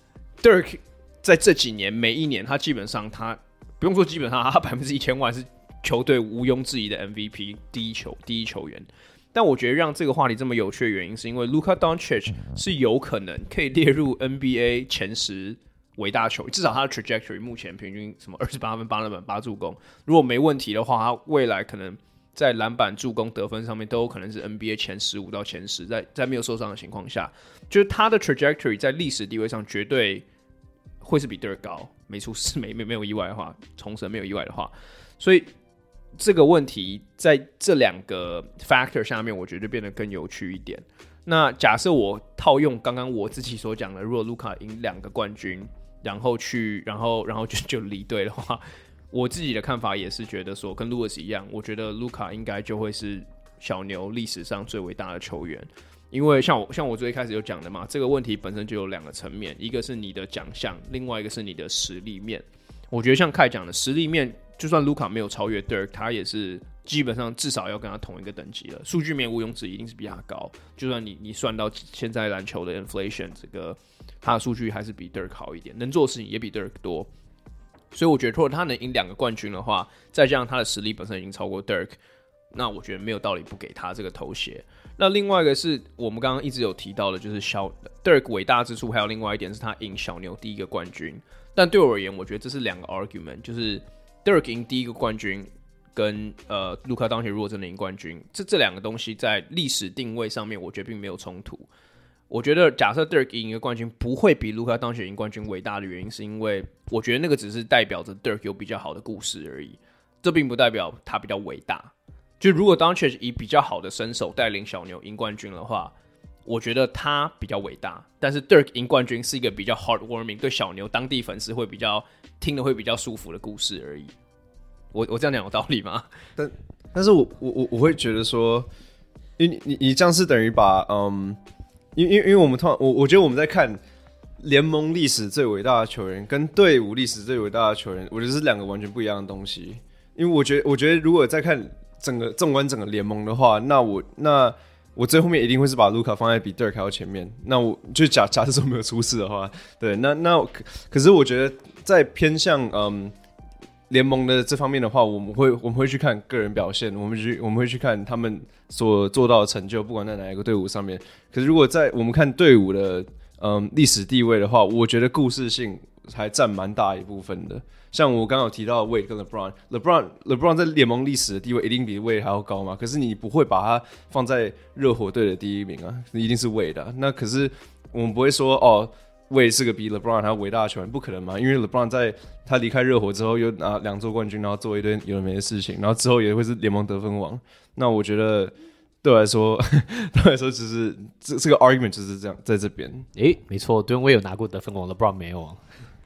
Dirk 在这几年每一年，他基本上他不用说，基本上他1000%是球队毋庸置疑的 MVP 第一球员。但我觉得让这个话题这么有趣的原因，是因为 Luka Doncic 是有可能可以列入 NBA 前10伟大球员，至少他的 trajectory 目前平均什么28分、8篮板、8助攻，如果没问题的话，他未来可能在篮板、助攻、得分上面都有可能是 NBA 前15到前10，在没有受伤的情况下，就是他的 trajectory 在历史地位上绝对会是比 Dirk 高，没出事，没有意外的话，重申没有意外的话，所以这个问题在这两个 factor 下面，我觉得变得更有趣一点。那假设我套用刚刚我自己所讲的，如果卢卡赢2个冠军，然后就离队的话，我自己的看法也是觉得说，跟 Lewis 一样，我觉得卢卡应该就会是小牛历史上最伟大的球员。因为像我最开始有讲的嘛，这个问题本身就有2个层面，一个是你的奖项，另外一个是你的实力面。我觉得像凯讲的实力面，就算卢卡没有超越 Dirk， 他也是基本上至少要跟他同一个等级了。数据面毋庸置疑，一定是比他高。就算你算到现在篮球的 inflation， 这个他的数据还是比 Dirk 好一点，能做的事情也比 Dirk 多。所以我觉得，如果他能赢2个冠军的话，再加上他的实力本身已经超过 Dirk， 那我觉得没有道理不给他这个头衔。那另外一个是我们刚刚一直有提到的，就是 Dirk 伟大之处，还有另外一点是他赢小牛第1个冠军。但对我而言，我觉得这是2个 argument， 就是 Dirk 赢第1个冠军跟Luka Doncic 如果真的赢冠军，这2个东西在历史定位上面，我觉得并没有冲突。我觉得假设 Dirk 赢一个冠军不会比 Luka Doncic 赢冠军伟大的原因，是因为我觉得那个只是代表着 Dirk 有比较好的故事而已，这并不代表他比较伟大。就如果 Doncic 以比较好的身手带领小牛赢冠军的话，我觉得他比较伟大。但是 Dirk 赢冠军是一个比较 heartwarming， 对小牛当地粉丝会比较听得会比较舒服的故事而已。我这样讲有道理吗？ 但是我会觉得说，因为你这样是等于把因为我们我觉得我们在看联盟历史最伟大的球员跟队伍历史最伟大的球员，我觉得是2个完全不一样的东西。因为我觉得如果再看纵观整个联盟的话，那我最后面一定会是把卢卡放在比 Dirk 还要前面。那我就假设说没有出事的话，对，那可是我觉得在偏向联盟的这方面的话，我们会去看个人表现，我们会去看他们所做到的成就，不管在哪一个队伍上面。可是如果在我们看队伍的历史地位的话，我觉得故事性还占蛮大一部分的。像我刚刚有提到 Wade 跟 LeBron 在联盟历史的地位一定比 Wade 还要高嘛？可是你不会把他放在热火队的第1名啊，一定是 Wade 啊。那可是我们不会说Wade 是个比 LeBron 还要伟大的球员，不可能嘛？因为 LeBron 在他离开热火之后又拿2座冠军，然后做一堆有的没的事情，然后之后也会是联盟得分王。那我觉得对我来说，就是这个 argument 就是这样在这边。 没错，对，我也有拿过得分王，LeBron 没有。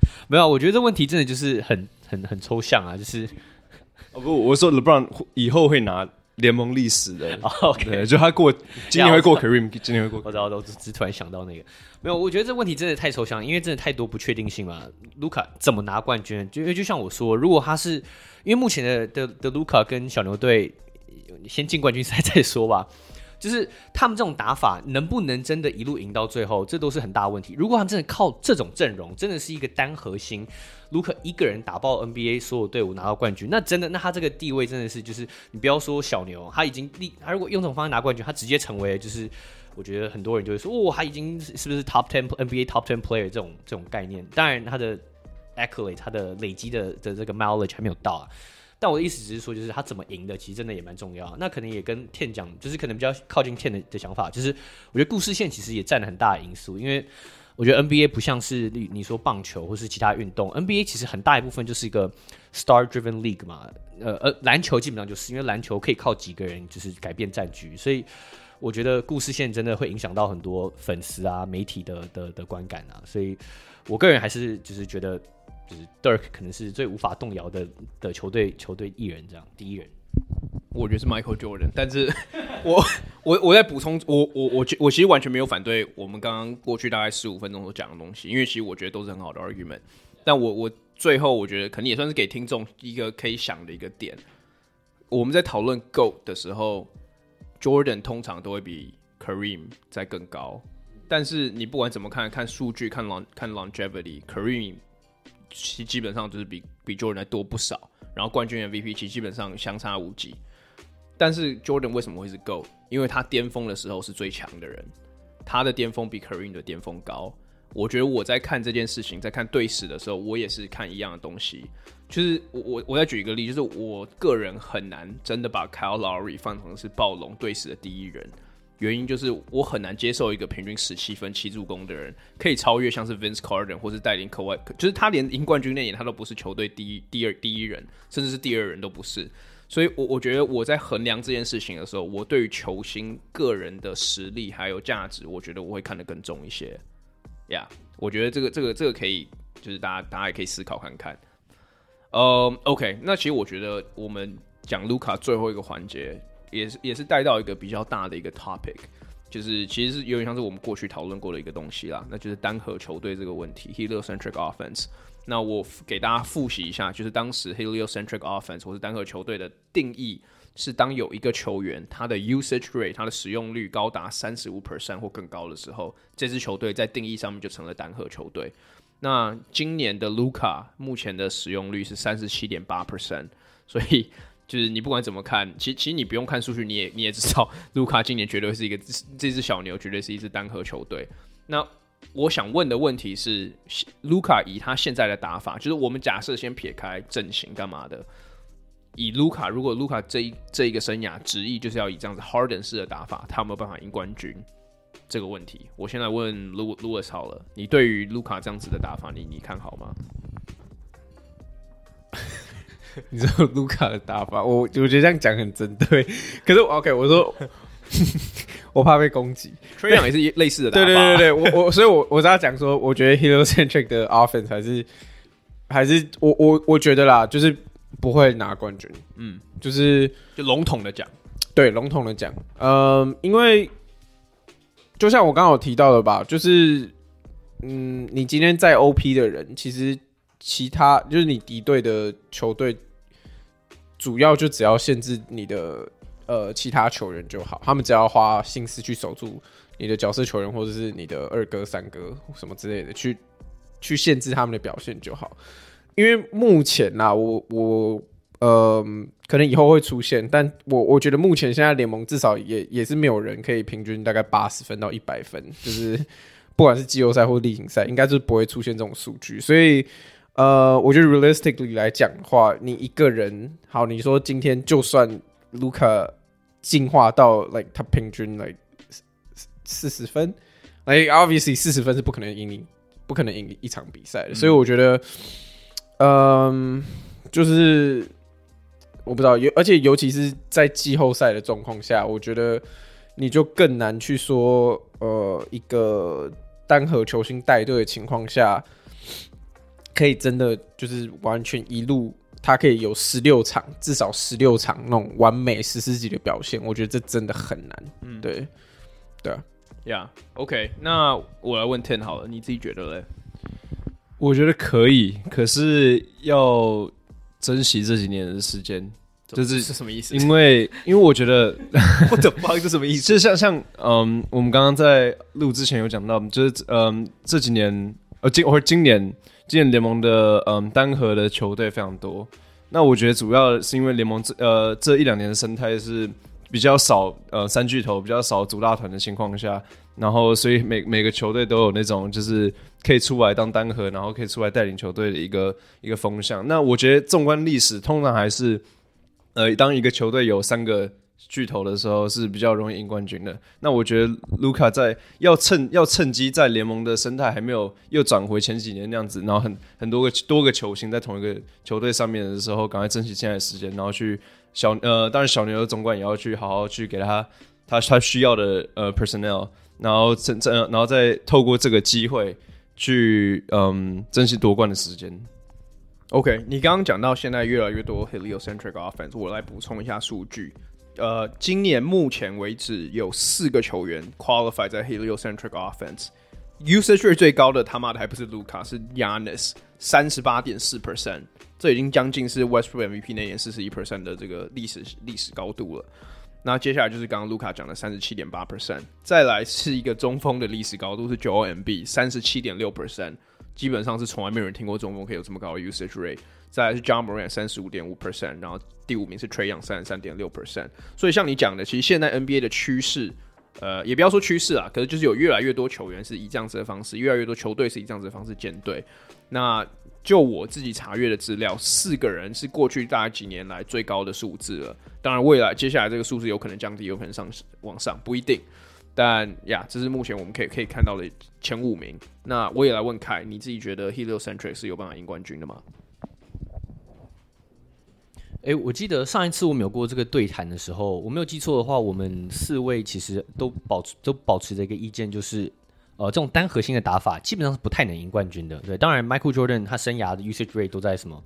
没有，我觉得这问题真的就是很抽象啊，就是不，我说 LeBron 以后会拿联盟历史的， OK， 对，就他今年会过 Kareem， 今年会过。 我知道，我只突然想到那个，没有，我觉得这问题真的太抽象，因为真的太多不确定性了。卢卡怎么拿冠军？就像我说，如果他是因为目前的卢卡跟小牛队先进冠军赛再说吧。就是他们这种打法能不能真的一路赢到最后，这都是很大的问题。如果他们真的靠这种阵容，真的是一个单核心，卢克一个人打爆 NBA 所有队伍拿到冠军，那他这个地位真的是就是你不要说小牛，他如果用这种方式拿冠军，他直接成为就是我觉得很多人就会说他已经是不是 Top 10 NBA Top 10 player 这种概念。当然他的 accolade 他的累积的这个 mileage 还没有到啊。但我的意思只是说，就是他怎么赢的，其实真的也蛮重要。那可能也跟 Ten 讲，就是可能比较靠近 Ten 的想法，就是我觉得故事线其实也占了很大的因素。因为我觉得 NBA 不像是你说棒球或是其他运动 ，NBA 其实很大一部分就是一个 star-driven league 嘛。篮球基本上就是因为篮球可以靠几个人就是改变战局，所以我觉得故事线真的会影响到很多粉丝啊、媒体的观感啊。所以我个人还是就是觉得。就是 Dirk 可能是最无法动摇的球队艺人，这样第一人。 我觉得是 Michael Jordan， 但是我在补充，我其实完全没有反对我们刚刚过去大概15分钟所讲的东西，因为其实我觉得都是很好的 argument。但我最后我觉得可能也算是给听众一个可以想的一个点。我们在讨论 GOAT 的时候 ，Jordan 通常都会比 Kareem 再更高，但是你不管怎么看数据，看 longevity，Kareem。基本上就是比 Jordan 多不少，然后冠军 MVP 其实基本上相差无几。但是 Jordan 为什么会是 GOAT？ 因为他巅峰的时候是最强的人，他的巅峰比 Kareem 的巅峰高。我觉得我在看这件事情，在看队史的时候，我也是看一样的东西。就是我再举一个例，就是我个人很难真的把 Kyle Lowry 放成是暴龙队史的第一人。原因就是我很难接受一个平均17分7助攻的人可以超越像是 Vince Carter 或是带领Kawhi，就是他连赢冠军那年他都不是球队第一人，甚至是第二人都不是。所以我觉得我在衡量这件事情的时候，我对于球星个人的实力还有价值，我觉得我会看得更重一些。我觉得这个可以，就是大家也可以思考看看。OK， 那其实我觉得我们讲卢卡最后一个环节。也是带到一个比较大的一个 topic， 就是其实是有点像是我们过去讨论过的一个东西啦，那就是单核球队这个问题 heliocentric offense。那我给大家复习一下，就是当时 heliocentric offense 或是单核球队的定义是当有一个球员他的 usage rate 他的使用率高达 35% 或更高的时候，这支球队在定义上面就成了单核球队。那今年的卢卡目前的使用率是 37.8%， 所以就是你不管怎么看，其实你不用看数据，你也知道，卢卡今年绝对是这只小牛绝对是一支单核球队。那我想问的问题是，卢卡以他现在的打法，就是我们假设先撇开阵型干嘛的，以卢卡，如果卢卡这一个生涯执意就是要以这样子 Harden 式的打法，他有没有办法赢冠军？这个问题，我先来问 Louis 好了，你对于卢卡这样子的打法，你看好吗？ 你知道卢卡的打法，我觉得这样讲很针对。可是 OK， 我说我怕被攻击。 Trae Young 也是类似的打法。 对，所以我是要讲说，我觉得 heliocentric 的 offense 还是我觉得啦，就是不会拿冠军。就笼统的讲， 对，笼统的讲，因为就像我刚刚有提到的吧，就是你今天在 OP 的人，其实。其他就是你敌对的球队，主要就只要限制你的其他球员就好，他们只要花心思去守住你的角色球员或者是你的2哥3哥什么之类的，去限制他们的表现就好。因为目前啦，我可能以后会出现，但我觉得目前现在联盟至少也是没有人可以平均大概80分到100分，就是不管是季后赛或例行赛，应该就是不会出现这种数据，所以。我觉得 realistically 来讲的话，你一个人好，你说今天就算卢卡进化到 like 他平均 like 40分 ，like obviously 40分是不可能赢一场比赛的，所以我觉得，就是我不知道，而且尤其是在季后赛的状况下，我觉得你就更难去说，一个单核球星带队的情况下。 可以真的就是完全一路，他可以有16场，至少16场那种完美14级的表现，我觉得这真的很难。对啊。 OK， 那我来问 Ten 好了，你自己觉得嘞？ 我觉得可以，可是要珍惜这几年的时间。就是什么意思？ 因为我觉得我的妈，这什么意思？ 就像我们刚刚在录之前有讲到，就是这几年今年联盟的单核的球队非常多。那我觉得主要是因为联盟这1-2年的生态是比较少三巨头比较少组大团的情况下，然后所以每个球队都有那种就是可以出来当单核，然后可以出来带领球队的一个风向。那我觉得纵观历史，通常还是当一个球队有3个巨头的时候是比较容易赢冠军的。那我觉得卢卡在要趁机在联盟的生态还没有又转回前几年那样子，然后很多个球星在同一个球队上面的时候，赶快珍惜现在的时间，然后去当然小牛的总管也要去好好去给他需要的personnel， 然后再透过这个机会去珍惜夺冠的时间。 OK， 你刚刚讲到现在越来越多 heliocentric offense， 我来补充一下数据。今年目前为止有4个球员 qualify 在 heliocentric offense，usage rate 最高的他妈的还不是卢卡，是 Giannis 38.4%， 这已经将近是 Westbrook MVP 那年41% 的这个历史高度了。那接下来就是刚刚卢卡讲的 37.8%， 再来是一个中锋的历史高度是 Joel Embiid 37.6%。基本上是从来没有人听过中锋可以有这么高的 usage rate。再来是 John Morant 35.5%， 然后第5名是 Trae Young 33.6%。所以像你讲的，其实现在 NBA 的趋势，也不要说趋势啊，可是就是有越来越多球员是以这样子的方式，越来越多球队是以这样子的方式建队。那就我自己查阅的资料，4个人是过去大概几年来最高的数字了。当然，未来接下来这个数字有可能降低，有可能往上，不一定。但这是目前我们可以看到的前5名。那我也来问凯，你自己觉得 heliocentric 是有办法赢冠军的吗？ 我记得上一次我们有过这个对谈的时候，我没有记错的话，我们4位其实都保持着一个意见，就是这种单核心的打法基本上是不太能赢冠军的。对，当然 Michael Jordan 他生涯的 usage rate 都在什么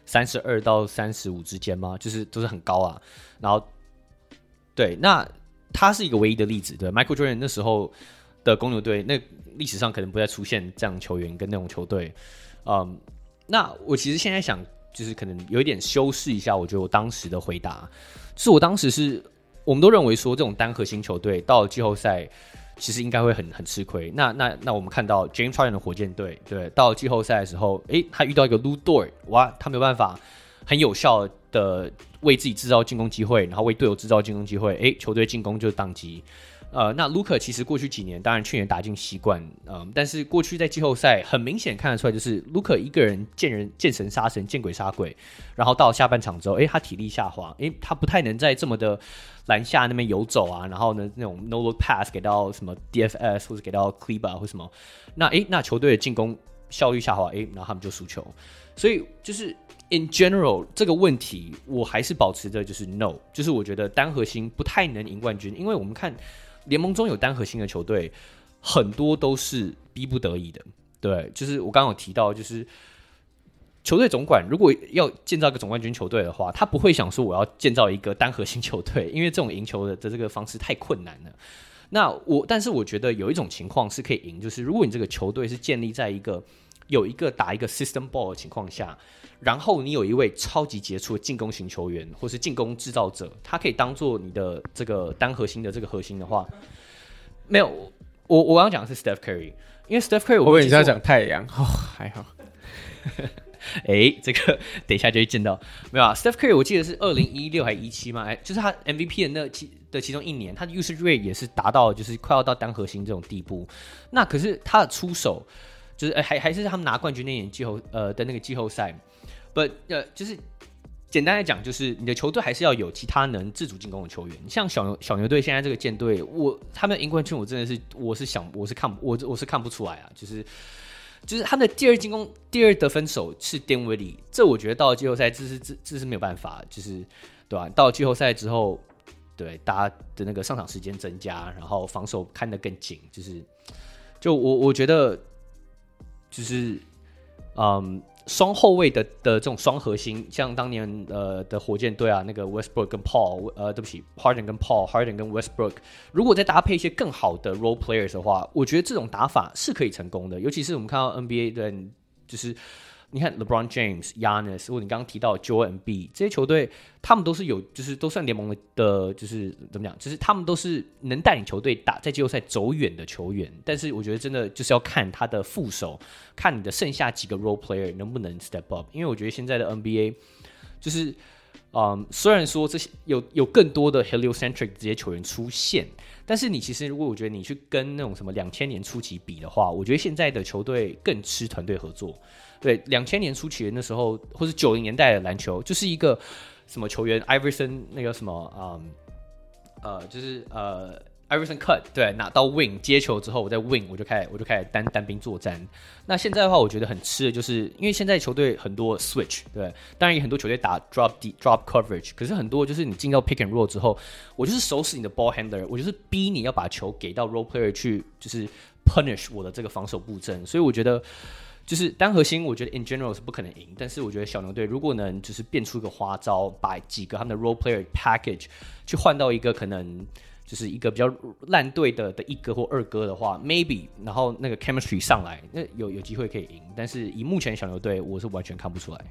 32到35之间嘛，就是都是很高啊。然后对，那他是一个唯一的例子，对 Michael Jordan 那时候的公牛队，那历史上可能不再出现这样的球员跟那种球队。那我其实现在想，就是可能有一点修饰一下，我觉得我当时的回答，就是我当时我们都认为说，这种单核心球队到了季后赛，其实应该会很吃亏。那我们看到 James Harden 的火箭队，对，到了季后赛的时候，他遇到一个 Lou Dort， 哇，他没有办法很有效的为自己制造进攻机会，然后为队友制造进攻机会，球队进攻就宕机。那卢卡其实过去几年，当然去年打进习惯，但是过去在季后赛很明显看得出来，就是卢卡一个人见神杀神，见鬼杀鬼，然后到下半场之后，他体力下滑，他不太能在这么的篮下那边游走啊，然后呢那种 no look pass 给到什么 DFS 或者给到 Kleber 或什么，那球队的进攻效率下滑，然后他们就输球，所以就是。In general， 这个问题我还是保持着就是 no， 就是我觉得单核心不太能赢冠军，因为我们看联盟中有单核心的球队，很多都是逼不得已的。对，就是我刚刚有提到，就是球队总管如果要建造一个总冠军球队的话，他不会想说我要建造一个单核心球队，因为这种赢球的这个方式太困难了。但是我觉得有一种情况是可以赢，就是如果你这个球队是建立在有一个打一个 system ball 的情况下。然后你有一位超级杰出的进攻型球员，或是进攻制造者，他可以当做你的这个单核心的这个核心的话，没有，我刚刚讲的是 Steph Curry， 因为 Steph Curry 我跟你在讲太阳，还好。 这个等一下就会见到，没有啊 ？Steph Curry 我记得是2016还17嘛，就是他 MVP 的其中1年，他的 usage rate 也是达到就是快要到单核心这种地步。那可是他的出手，就是还是他们拿冠军那年的那个季后赛。就是简单来讲，就是你的球队还是要有其他能自主进攻的球员。像小牛队现在这个舰队，他们赢冠军，我真的是我是看不出来啊。就是他们的第二得分手是 Dinwiddie， 这我觉得到了季后赛这是没有办法，就是对吧？到了季后赛之后，对大家的那个上场时间增加，然后防守看得更紧，就我觉得就是。 双后卫的这种双核心，像当年的火箭队啊，那个 Westbrook 跟 Paul， 对不起 ，Harden 跟 Paul，Harden 跟 Westbrook， 如果再搭配一些更好的 role players 的话，我觉得这种打法是可以成功的。尤其是我们看到 NBA 的，就是你看 LeBron James、Giannis， 或者你刚刚提到 Joel Embiid 这些球队，他们都是有，就是都算联盟的，就是怎么讲，就是他们都是能带领球队在季后赛走远的球员。但是我觉得真的就是要看他的副手，看你的剩下几个 role player 能不能 step up。因为我觉得现在的 NBA 就是，虽然说这些有更多的 heliocentric 这些球员出现，但是你其实如果我觉得你去跟那种什么2000年初期比的话，我觉得现在的球队更吃团队合作。对，2000年初期的那时候，或是90年代的篮球，就是一个什么球员 Iverson 那个什么就是Iverson cut 对，拿到 wing 接球之后，我在 wing 我就开始单兵作战。那现在的话，我觉得很吃的就是，因为现在球队很多 switch 对，当然也很多球队打 drop coverage， 可是很多就是你进到 pick and roll 之后，我就是手死你的 ball handler， 我就是逼你要把球给到 role player 去，就是 punish 我的这个防守布阵。所以我觉得。就是单核心，我觉得 in general 是不可能赢，但是我觉得小牛队如果能就是变出一个花招，把几个他们的 role player package 去换到一个可能就是一个比较烂队的一哥或二哥的话 ，maybe， 然后那个 chemistry 上来，那有机会可以赢，但是以目前小牛队，我是完全看不出来。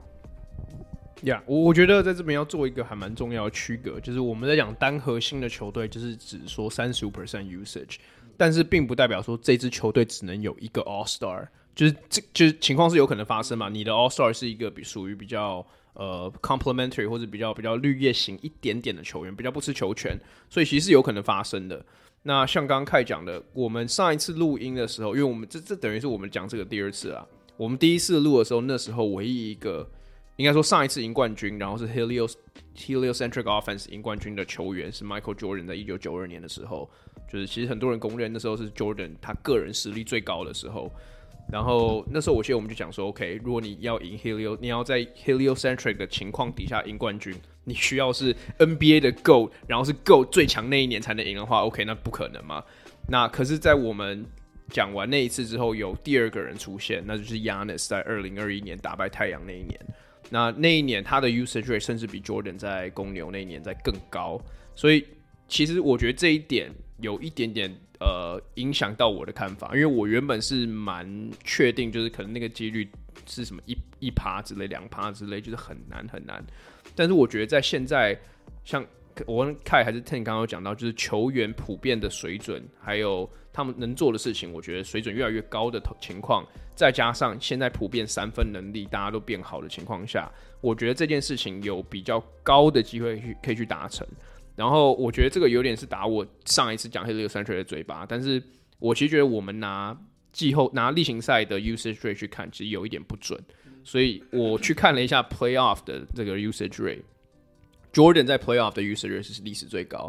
Yeah， 我觉得在这边要做一个还蛮重要的区隔，就是我们在讲单核心的球队，就是只说35% usage， 但是并不代表说这支球队只能有一个 All Star。就是情况是有可能发生嘛？你的 All Star 是一个属于比较complementary 或者比较绿叶型一点点的球员，比较不吃球权，所以其实是有可能发生的。那像刚刚凯讲的，我们上一次录音的时候，因为我们这等于是我们讲这个第二次啦。我们第一次录的时候，那时候唯一一个应该说上一次赢冠军，然后是 heliocentric offense 赢冠军的球员是 Michael Jordan， 在1992年的时候，就是其实很多人公认那时候是 Jordan 他个人实力最高的时候。然后那时候我记得我们就讲说 ，OK， 如果你要赢 你要在 heliocentric 的情况底下赢冠军，你需要是 NBA 的 GOAT， 然后是 GOAT 最强那一年才能赢的话 ，OK， 那不可能嘛。那可是，在我们讲完那一次之后，有第二个人出现，那就是 Giannis 在2021年打败太阳那一年。那一年他的 usage rate 甚至比 Jordan 在公牛那一年在更高，所以其实我觉得这一点有一点点。影响到我的看法，因为我原本是蛮确定，就是可能那个几率是什么1%之类、2%之类，就是很难很难。但是我觉得在现在，像我跟凯还是 Ten 刚刚有讲到，就是球员普遍的水准，还有他们能做的事情，我觉得水准越来越高的情况，再加上现在普遍3分能力大家都变好的情况下，我觉得这件事情有比较高的机会可以去达成。然后我觉得这个有点是打我上一次讲 heliocentric 的嘴巴，但是我其实觉得我们拿例行赛的 usage rate 去看，其实有一点不准，所以我去看了一下 playoff 的这个 usage rate，Jordan 在 playoff 的 usage rate 是历史最高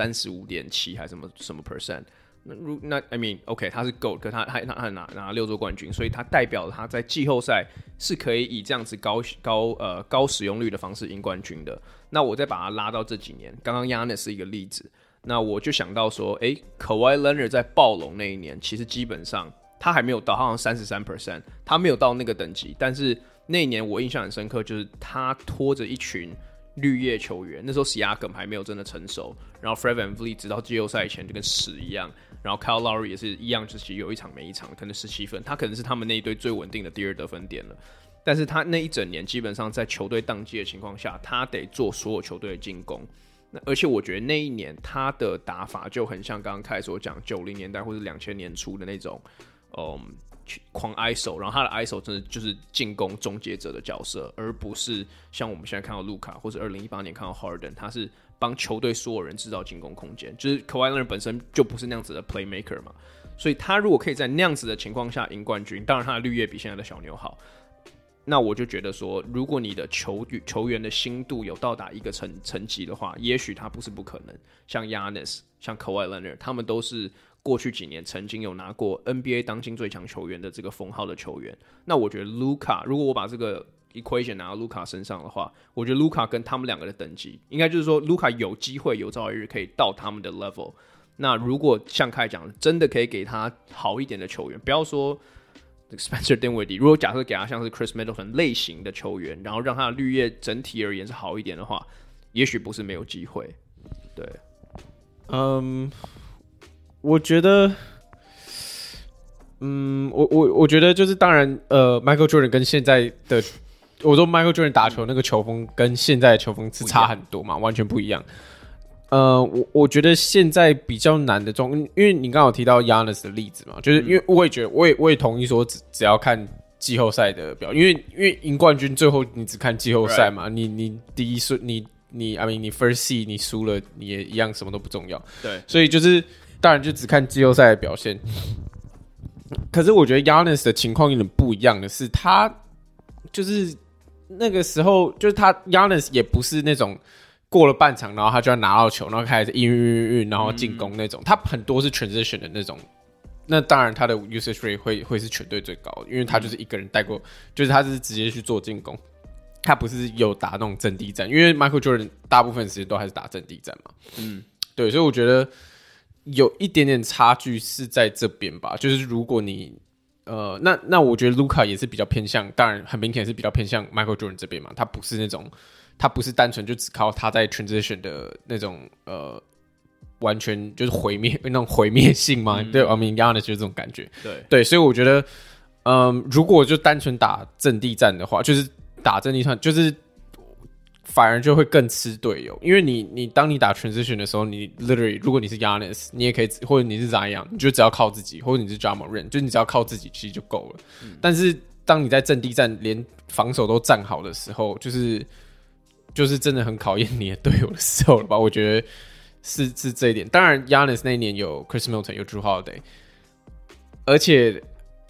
，35.7%还是什么 percent。那 I mean OK， 他是 GOAT， 可他拿6座冠军，所以他代表了他在季后赛是可以以这样子高使用率的方式赢冠军的。那我再把它拉到这几年，刚刚 Giannis 是一个例子，那我就想到说，Kawhi Leonard 在暴龙那一年，其实基本上他还没有到，他好像33%，他没有到那个等级，但是那一年我印象很深刻，就是他拖着一群绿叶球员，那时候 Siakam 还没有真的成熟，然后 Fred VanVleet 直到季后赛前就跟屎一样，然后 Kyle Lowry 也是一样，就是有一场没一场，可能17分，他可能是他们那一队最稳定的第二得分点了。但是他那一整年基本上在球队宕机的情况下，他得做所有球队的进攻。而且我觉得那一年他的打法就很像刚刚开始所讲90年代或者2000年初的那种，狂 ISO， 然后他的 ISO 真的就是进攻终结者的角色，而不是像我们现在看到卢卡或者2018年看到 Harden， 他是帮球队所有人制造进攻空间，就是 Kawhi Leonard 本身就不是那样子的 playmaker 嘛，所以他如果可以在那样子的情况下赢冠军，当然他的绿叶比现在的小牛好。那我就觉得说，如果你的球员的心度有到达一个层级的话，也许他不是不可能。像 Giannis、像 Kawhi Leonard， 他们都是过去几年曾经有拿过 NBA 当今最强球员的这个封号的球员。那我觉得 Luka， 如果我把这个 equation 拿到 Luka 身上的话，我觉得 Luka 跟他们两个的等级，应该就是说 Luka 有机会有朝一日可以到他们的 level。那如果像凯讲，真的可以给他好一点的球员，不要说 Spencer Dinwiddie，如果假设给他像是 Chris Middleton 类型的球员，然后让他的绿叶整体而言是好一点的话，也许不是没有机会。对， 我觉得，我觉得就是当然，Michael Jordan 跟现在的，我说 Michael Jordan 打球那个球风跟现在的球风是差很多嘛，完全不一样。我觉得现在比较难的因为你刚刚有提到 Giannis 的例子嘛，就是因为我也觉得，我也同意说只要看季后赛的表，因为赢冠军最后你只看季后赛嘛， 你第一顺你 first seed 你输了你也一样什么都不重要， 对， 所以就是当然就只看季后赛的表现。可是我觉得 Giannis 的情况有点不一样的是，他就是那个时候就是他 Giannis 也不是那种。过了半场，然后他就要拿到球，然后开始运，然后进攻那种。他很多是 transition 的那种。那当然，他的 usage rate 会是全队最高的，因为他就是一个人带过，就是他是直接去做进攻，他不是有打那种阵地战。因为 Michael Jordan 大部分时间都还是打阵地战嘛。对，所以我觉得有一点点差距是在这边吧。就是如果你那我觉得 Luka 也是比较偏向，当然很明显是比较偏向 Michael Jordan 这边嘛，他不是那种。他不是单纯就只靠他在 transition 的那种完全就是毁灭那种毁灭性嘛？对 ，I mean Giannis 就是这种感觉。对，所以我觉得，如果就单纯打阵地战的话，就是打阵地战，就是反而就会更吃队友，因为你当你打 transition 的时候，你 literally 如果你是 Giannis， 你也可以，或者你是 Zion， 你就只要靠自己，或者你是 Ja Morant， 就你只要靠自己其实就够了。但是当你在阵地战连防守都站好的时候，就是真的很考验你的队友的时候了吧？我觉得是这一点。当然 ，Giannis 那一年有 Chris Middleton， 有 Jrue Holiday， 而且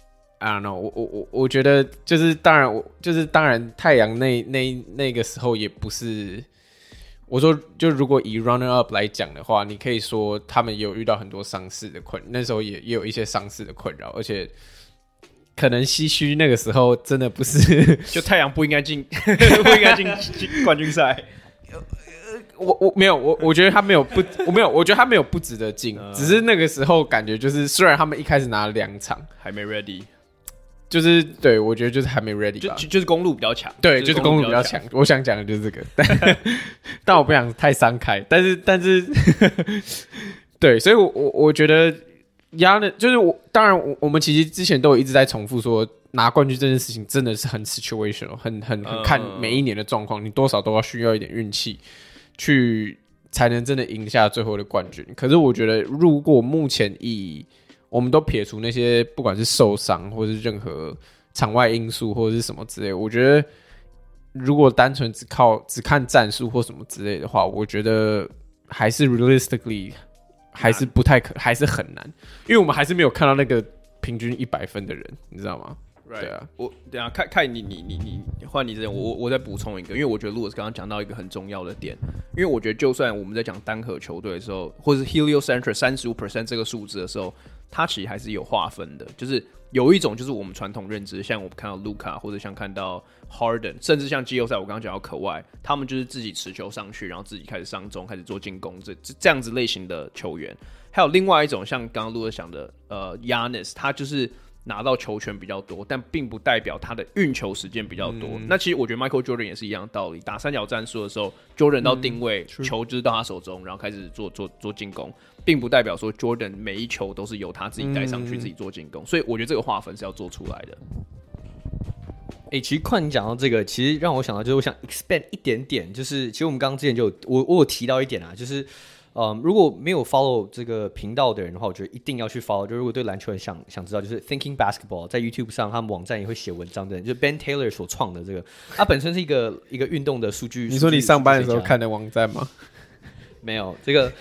I don't know， 我觉得就是当然，太阳那个时候也不是。我说，就如果以 runner up 来讲的话，你可以说他们也有遇到很多伤势的困扰，那时候也有一些伤势的困扰，而且。可能西区那个时候真的不是， 就太阳不应该进冠军赛。 我没有，我觉得他没有不，我觉得他没有不值得进，只是那个时候感觉就是，虽然他们一开始拿了2场， 还没 ready， 就是对我觉得就是还没 ready 吧， 就是公路比较强， 对，就是公路比较强。我想讲的就是这个，但我不想太伤开，但是，对，所以我觉得。就是当然我们其实之前都有一直在重复说，拿冠军这件事情真的是很 situational， 很看每一年的状况，你多少都要需要一点运气，去才能真的赢下最后的冠军。可是我觉得，如果目前我们都撇除那些不管是受伤或是任何场外因素或者是什么之类的，我觉得如果单纯只看战术或什么之类的话，我觉得还是 realistically。还是不太还是很难，因为我们还是没有看到那个平均100分的人，你知道吗？ Right. 对啊， 我等一下看你换你这样，我再补充一个，因为我觉得Louis刚刚讲到一个很重要的点，因为我觉得就算我们在讲单核球队的时候，或者是 heliocentric 35% 这个数字的时候，它其实还是有划分的，就是有一种就是我们传统认知，像我们看到 Luka 或者像看到 Harden， 甚至像季后赛我刚刚讲到可外，他们就是自己持球上去，然后自己开始上中，开始做进攻，这样子类型的球员。还有另外一种像刚刚 Louis 讲的Giannis， 他就是拿到球权比较多，但并不代表他的运球时间比较多。那其实我觉得 Michael Jordan 也是一样的道理，打三角战术的时候 ，Jordan 到定位，球就是到他手中，然后开始做进攻，并不代表说 Jordan 每一球都是由他自己带上去自己做进攻。所以我觉得这个划分是要做出来的。 其实看你讲到这个，其实让我想到就是我想 expand 一点点，就是其实我们刚刚之前就我有提到一点啊，就是如果没有 follow 这个频道的人的话，我觉得一定要去 follow。就如果对篮球很想知道，就是 Thinking Basketball 在 YouTube 上，他们网站也会写文章的，就是 Ben Taylor 所创的这个，它本身是一个运动的数据。 你说你上班的时候看的网站吗？ 没有，这个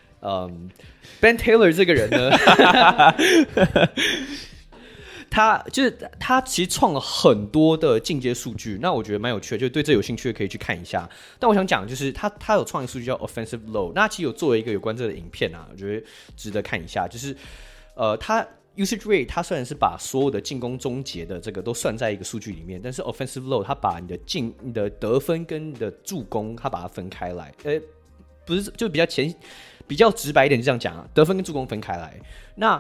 Ben Taylor 这个人呢，他其实创了很多的进阶数据，那我觉得蛮有趣的，就对这有兴趣的可以去看一下。但我想讲就是他有创一个数据叫 offensive load， 那其实有做了一个有关这个的影片啊，我觉得值得看一下。就是他 usage rate 他虽然是把所有的进攻终结的这个都算在一个数据里面，但是 offensive load 他把你的得分跟你的助攻他把它分开来，不是就比较直白一点就这样讲啊，得分跟助攻分开来。那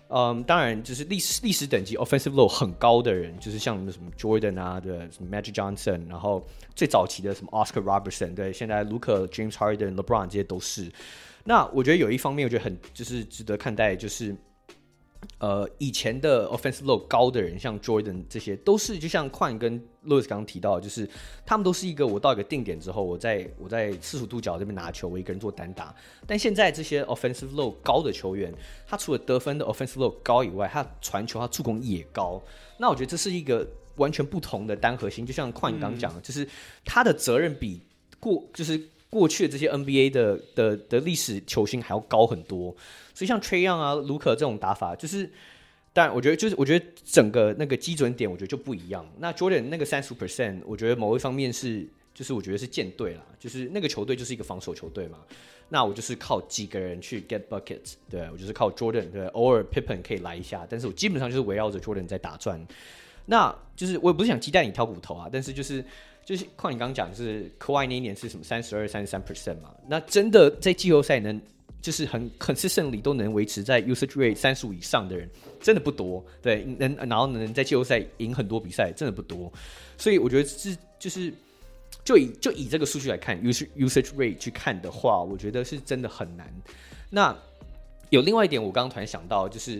当然就是历史等级 offensive load 很高的人，就是像什么 Jordan 啊，对，什么 Magic Johnson， 然后最早期的什么 Oscar Robertson， 对，现在 Luka、James Harden、LeBron 这些都是。那我觉得有一方面，我觉得很就是值得看待，就是以前的 offensive load 高的人，像 Jordan 这些，都是就像Quan跟 Louis 刚刚提到，就是他们都是一个我到一个定点之后，我在45度角这边拿球，我一个人做单打。但现在这些 offensive load 高的球员，他除了得分的 offensive load 高以外，他传球、他助攻也高。那我觉得这是一个完全不同的单核心，就像Quan刚刚讲的，就是他的责任比过去的这些 NBA 的历史球星还要高很多。所以像 Trae Young 啊、卢克这种打法，就是当然我觉得整个那个基准点我觉得就不一样。那 Jordan 那个35%，我觉得某一方面是就是我觉得是舰队啦，就是那个球队就是一个防守球队嘛。那我就是靠几个人去 get buckets， 对，我就是靠 Jordan， 对，偶尔 Pippen 可以来一下，但是我基本上就是围绕着 Jordan 在打转。那就是我也不是想鸡蛋里挑骨头啊，但是就是像你刚刚讲，就是 Kawhi 那一年是什么32-33% 嘛，那真的在季后赛能就是很consistently都能维持在 usage rate 35以上的人真的不多，对，然后能在季后赛赢很多比赛真的不多，所以我觉得就以这个数据来看 usage rate 去看的话，我觉得是真的很难。那有另外一点我刚刚突然想到，就是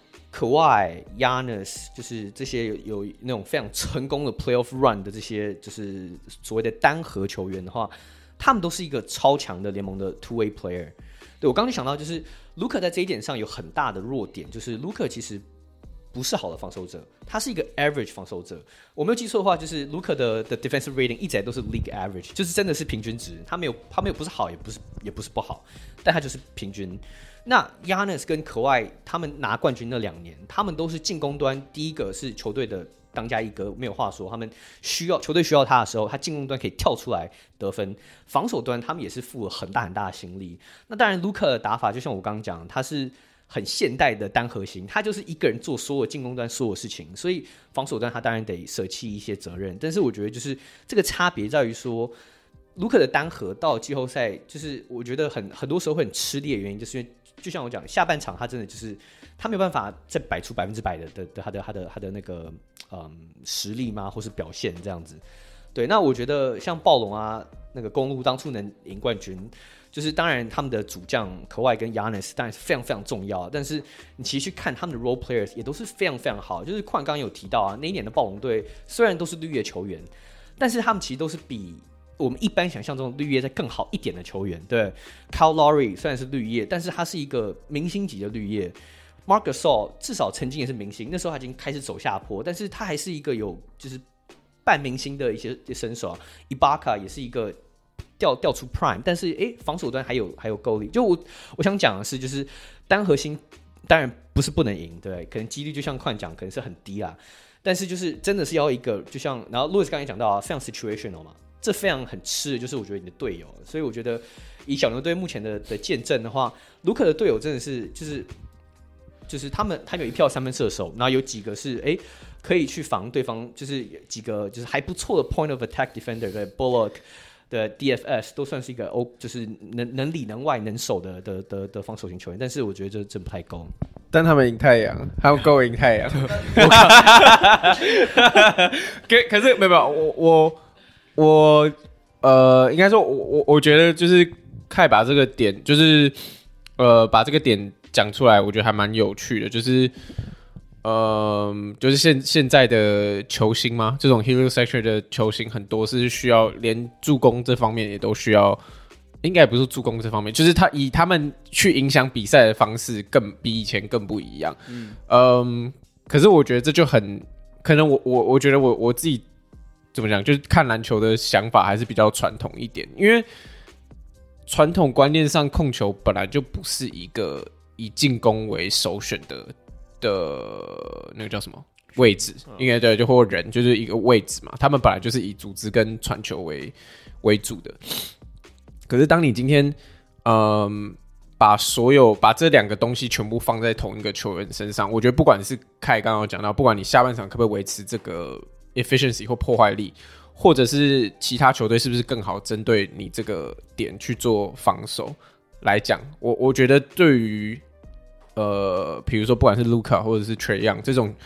Kawhi、Giannis 就是这些有那种非常成功的 playoff run 的这些就是所谓的单核球员的话，他们都是一个超强的联盟的 two way player。对，我刚刚就想到，就是 Luka 在这一点上有很大的弱点，就是 Luka 其实不是好的防守者，他是一个 average 防守者。我没有记错的话，就是 Luka 的 defensive rating 一直来都是 league average， 就是真的是平均值，他没有不是好，也不是不好，但他就是平均。那 Giannis 跟 Kawhi 他们拿冠军那2年，他们都是进攻端第一个是球队的当家一哥，没有话说。他们球队需要他的时候，他进攻端可以跳出来得分；防守端他们也是付了很大的心力。那当然 ，Luka 的打法就像我刚刚讲，他是很现代的单核心，他就是一个人做所有进攻端所有事情，所以防守端他当然得舍弃一些责任。但是我觉得就是这个差别在于说，Luka 的单核到季后赛，就是我觉得很多时候会很吃力的原因，就是因为就像我讲，下半场他真的就是他没有办法再摆出100%的他的那个实力吗，或是表现这样子。对，那我觉得像暴龙啊，那个公鹿当初能赢冠军，就是当然他们的主将 Kawhi 跟 Giannis 当然是非常非常重要，但是你其实去看他们的 role players 也都是非常非常好。就是Quan刚刚有提到啊，那一年的暴龙队虽然都是绿叶球员，但是他们其实都是比我们一般想象中的绿叶再更好一点的球员。对 ，Kyle Lowry 虽然是绿叶，但是他是一个明星级的绿叶。Marc Gasol 至少曾经也是明星，那时候他已经开始走下坡，但是他还是一个有就是半明星的一些身手。Ibaka 也是一个掉出 Prime， 但是防守端还有够力。就我想讲的是，就是单核心当然不是不能赢，对，可能几率就像Quan讲，可能是很低啦。但是就是真的是要一个，就像然后 Louis 刚才讲到啊，非常 situational 嘛。这非常很吃的就是我觉得你的队友，所以我觉得以小牛队目前的见证的话，卢克的队友真的是就是他们有一票3分射手，然后有几个是可以去防对方，就是几个就是还不错的 point of attack defender， 对 Bullock 的 DFS 都算是一个就是能里能外能守的防守型球员，但是我觉得这真不太够。 但他们赢太阳，他们够赢太阳。可是没有我应该说我觉得就是凯把这个点就是把这个点讲出来，我觉得还蛮有趣的，就是就是现在的球星嘛，这种 hero sector 的球星很多是需要连助攻这方面也都需要，应该不是助攻这方面，就是以他们去影响比赛的方式比以前更不一样。可是我觉得这就很可能我觉得我自己怎么讲，就是看篮球的想法还是比较传统一点，因为传统观念上控球本来就不是一个以进攻为首选的那个叫什么位置，应该对，就或人就是一个位置嘛，他们本来就是以组织跟传球为主的。可是当你今天把这2个东西全部放在同一个球员身上，我觉得不管是凯刚刚有讲到，不管你下半场可不可以维持这个 efficiency 或破坏力，或者是其他球队是不是更好针对你这个点去做防守来讲，我觉得对于比如说不管是 Luka 或者是 Trae Young 这种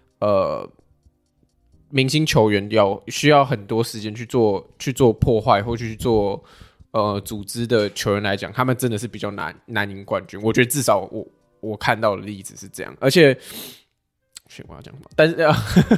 明星球员需要很多时间去做破坏或去做组织的球员来讲，他们真的是比较难赢冠军。我觉得至少我看到的例子是这样，而且我要讲什么？但是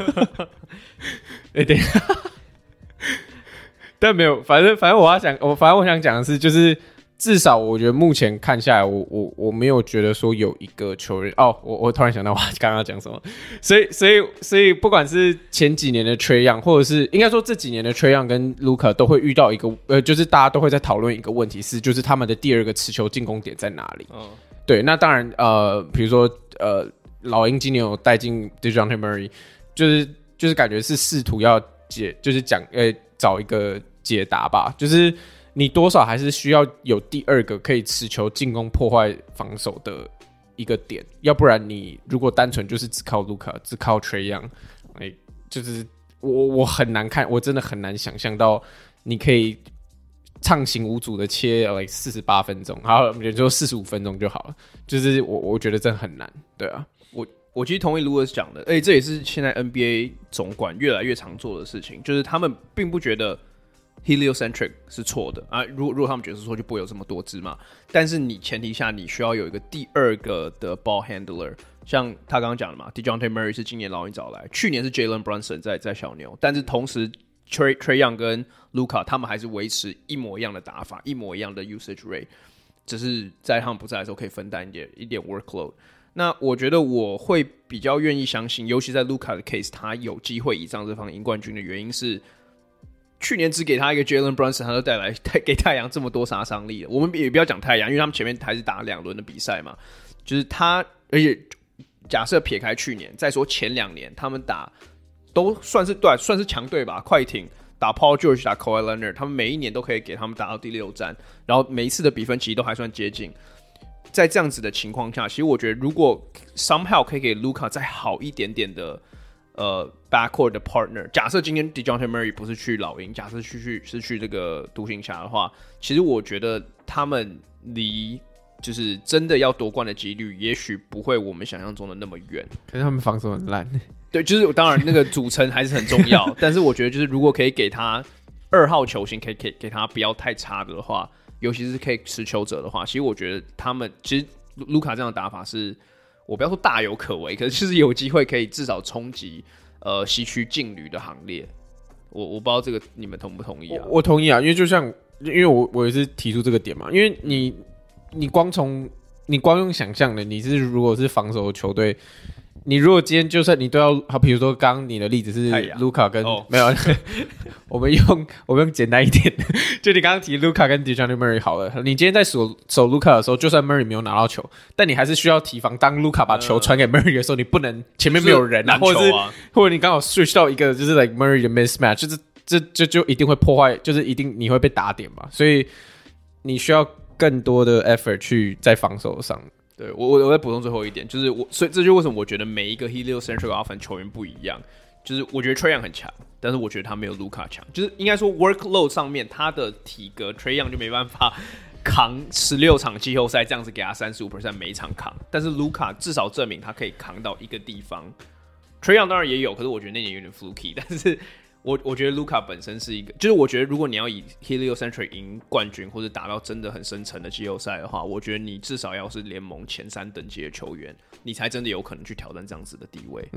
等一下，但没有，反正我想讲的是，就是至少我觉得目前看下来，我没有觉得说有一个球员我突然想到我刚刚讲什么，所以不管是前几年的 Trae Young， 或者是应该说这几年的 Trae Young 跟 Luka 都会遇到一个就是大家都会在讨论一个问题是，就是他们的第二个持球进攻点在哪里？对，那当然比如说老鹰今年有带进 DeJounte Murray， 就是感觉是试图要就是找一个解答吧，就是你多少还是需要有第二个可以持球进攻破坏防守的一个点，要不然你如果单纯就是只靠 Luka 只靠 Trae Young， 就是我很难看，我真的很难想象到你可以畅行无阻的切48分钟，好，我们就说45分钟就好了，就是我觉得真的很难，对啊。 我其实同意 Louis 讲的，这也是现在 NBA 总管越来越常做的事情，就是他们并不觉得 heliocentric 是错的啊。如果他们觉得是错，就不会有这么多支嘛。但是你前提下，你需要有一个第二个的 ball handler， 像他刚刚讲的嘛 ，DeJounte Murray 是今年老鹰找来，去年是 Jalen Brunson 在小牛，但是同时 Trae Young 跟 Luka 他们还是维持一模一样的打法，一模一样的 usage rate， 只是在他们不在的时候可以分担一点 workload。那我觉得我会比较愿意相信，尤其在 Luka 的 case， 他有机会倚仗这方赢冠军的原因是，去年只给他一个 Jalen Brunson， 他就给太阳这么多杀伤力了。我们也不要讲太阳，因为他们前面还是打2轮的比赛嘛，就是他，而且假设撇开去年，再说前2年他们打都算是强队吧，快艇。打 Paul George 打 Kawhi Leonard， 他们每一年都可以给他们打到第6战，然后每一次的比分其实都还算接近。在这样子的情况下，其实我觉得如果 somehow 可以给 Luka 再好一点点的backcourt 的 partner， 假设今天 DeJounte Murray 不是去老鹰，假设是去这个独行侠的话，其实我觉得他们离就是真的要夺冠的几率，也许不会我们想象中的那么远。 可是他们防守很烂。 对，就是当然那个组成还是很重要，但是我觉得就是如果可以给他2号球星，可以给他不要太差的话，尤其是可以持球者的话，其实我觉得他们其实卢卡这样的打法是，我不要说大有可为，可是就是有机会可以至少冲击西区劲旅的行列。我不知道这个你们同不同意啊？ 我同意啊，因为我也是提出这个点嘛，因为你光用想象的，你是如果是防守的球队。你如果今天就算你都要，好，比如说刚刚你的例子是卢卡跟没有，我们用简单一点的，就你刚刚提卢卡跟 DeJounte Murray 好了，你今天在守卢卡的时候，就算 Murray 没有拿到球，但你还是需要提防，当卢卡把球传给 Murray 的时候，你不能前面没有人啊，或者你刚好 switch 到一个就是 like Murray 的 mismatch， 这就一定会破坏，就是一定你会被打点嘛，所以你需要更多的 effort 去在防守上。 对，我再补充最后一点，就是所以这就是为什么我觉得每一个 heliocentric offense 球员不一样。就是我觉得 Trae Young 很强，但是我觉得他没有 Luka 强。就是应该说 workload 上面他的体格 Trae Young 就没办法扛16场季后赛这样子给他 35% 每一场扛，但是 Luka 至少证明他可以扛到一个地方。Trae Young 当然也有，可是我觉得那年有点 fluky， 但是我觉得 Luka 本身是一个，就是我觉得如果你要以 heliocentric 赢冠军或者打到真的很深层的季后赛的话，我觉得你至少要是联盟前3等级的球员，你才真的有可能去挑战这样子的地位。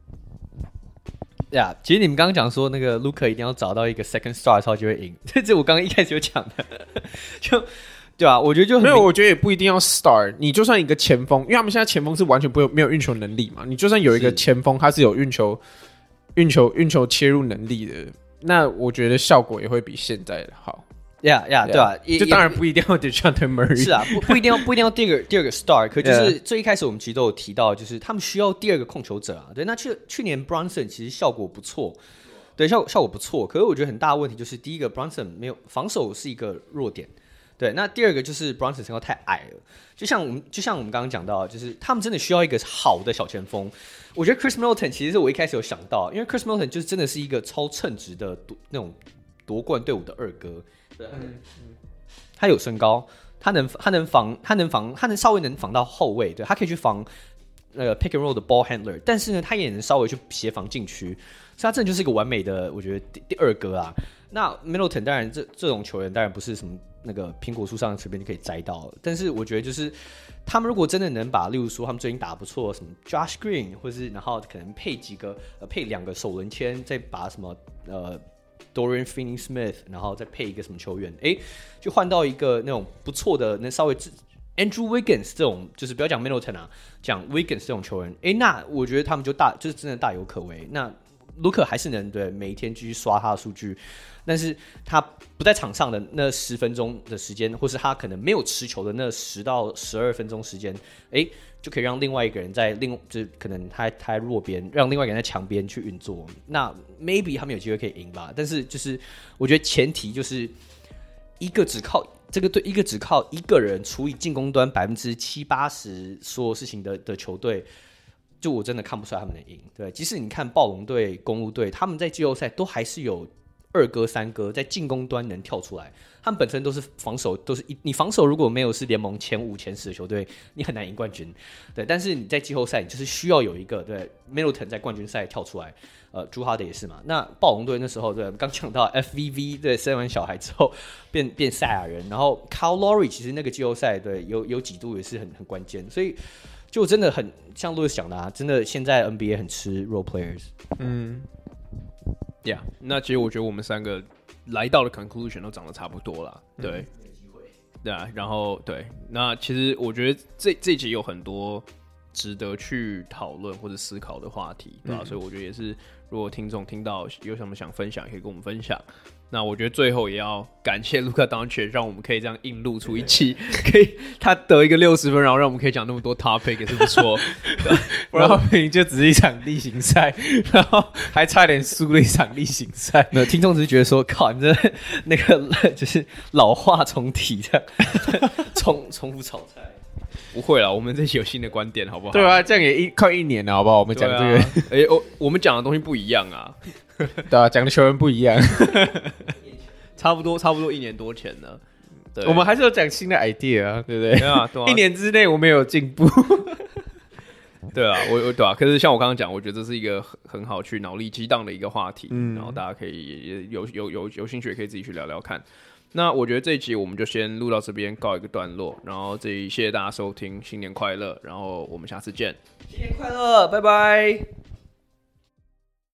呀，其实你们刚刚讲说那个 Luka 一定要找到一个 second star 的时候就会赢，这我刚刚一开始有讲的，就对吧？我觉得就很没有，我觉得也不一定要 star， 你就算一个前锋，因为他们现在前锋是完全没有运球能力嘛，你就算有一个前锋，他是有运球切入能力的，那我觉得效果也会比现在的好。 对吧？ 就当然不一定要 DeJounte Murray， 是啊， 不一定要第二个 star， 可就是最一开始我们其实都有提到，就是他们需要第二个控球者啊。对，那去年 Brunson 其实效果不错，对，效果不错。可是我觉得很大的问题就是，第一个 Brunson 没有防守是一个弱点，对，那第二个就是 Brunson 身高太矮了，就像我们刚刚讲到，就是他们真的需要一个好的小前锋。我觉得 Chris Middleton 其实是我一开始有想到，因为 Chris Middleton 就是真的是一个超称职的那种夺冠队伍的二哥。对，他有身高， 他能稍微能防到后卫，对，他可以去防pick and roll 的 ball handler， 但是呢，他也能稍微去协防禁区，所以他真的就是一个完美的，我觉得第二哥啊。那 Middleton 当然这种球员当然不是什么那个苹果树上随便就可以摘到，但是我觉得就是他们如果真的能把，例如说他们最近打不错，什么 Josh Green， 或是然后可能配2个首轮签，再把什么Dorian Finney-Smith， 然后再配一个什么球员，就换到一个那种不错的，那稍微Andrew Wiggins 这种，就是不要讲 Middleton 啊，讲 Wiggins 这种球员，那我觉得他们就是真的大有可为。那卢克还是能对每一天继续刷他的数据，但是他不在场上的那10分钟的时间，或是他可能没有持球的那10到12分钟时间，就可以让另外一个人就是可能他在弱边，让另外一个人在墙边去运作。那 maybe 他们有机会可以赢吧，但是就是我觉得前提就是一个只靠一个人处理进攻端70%-80%所有事情的球队。就我真的看不出来他们能赢，对，即使你看暴龙队、公鹿队，他们在季后赛都还是有2哥、3哥在进攻端能跳出来，他们本身都是防守，你防守如果没有是联盟前5、前10的球队，你很难赢冠军，对。但是你在季后赛，你就是需要有一个对 Middleton 在冠军赛跳出来，Jrue Holiday 也是嘛。那暴龙队那时候对刚讲到 FVV 对生完小孩之后变赛亚人，然后 Kyle Lowry 其实那个季后赛对有几度也是很关键，所以。就真的很像路易斯讲的啊，真的现在 NBA 很吃 role players。 那其实我觉得我们3个来到的 conclusion 都长得差不多啦，对，对啊，然后对，那其实我觉得这集有很多值得去讨论或者思考的话题，对吧？所以我觉得也是，如果听众听到有什么想分享，也可以跟我们分享。那我觉得最后也要感谢卢卡当权，让我们可以这样硬录出一期，可以他得一个60分，然后让我们可以讲那么多 topic 也是不错。 然后明明就只是一场例行赛，然后还差点输了一场例行赛。 没有听众只是觉得说，靠，你这那个就是老话重提的，重复炒菜。 不会啦，我们这期有新的观点，好不好？ 对啊，这样也快1年了，好不好？我们讲这个， 我们讲的东西不一样啊。 对啊，讲的球员不一样， 差不多1年多前呢。对， 我们还是有讲新的 idea 啊，对不对？ 对啊 ，1年之内我们有进步。 对啊，对啊。可是像我刚刚讲，我觉得这是一个很好去脑力激荡的一个话题，然后大家可以有兴趣也可以自己去聊聊看。那我觉得这一集我们就先录到这边，告一个段落。然后谢谢大家收听，新年快乐！然后我们下次见， 新年快乐，拜拜。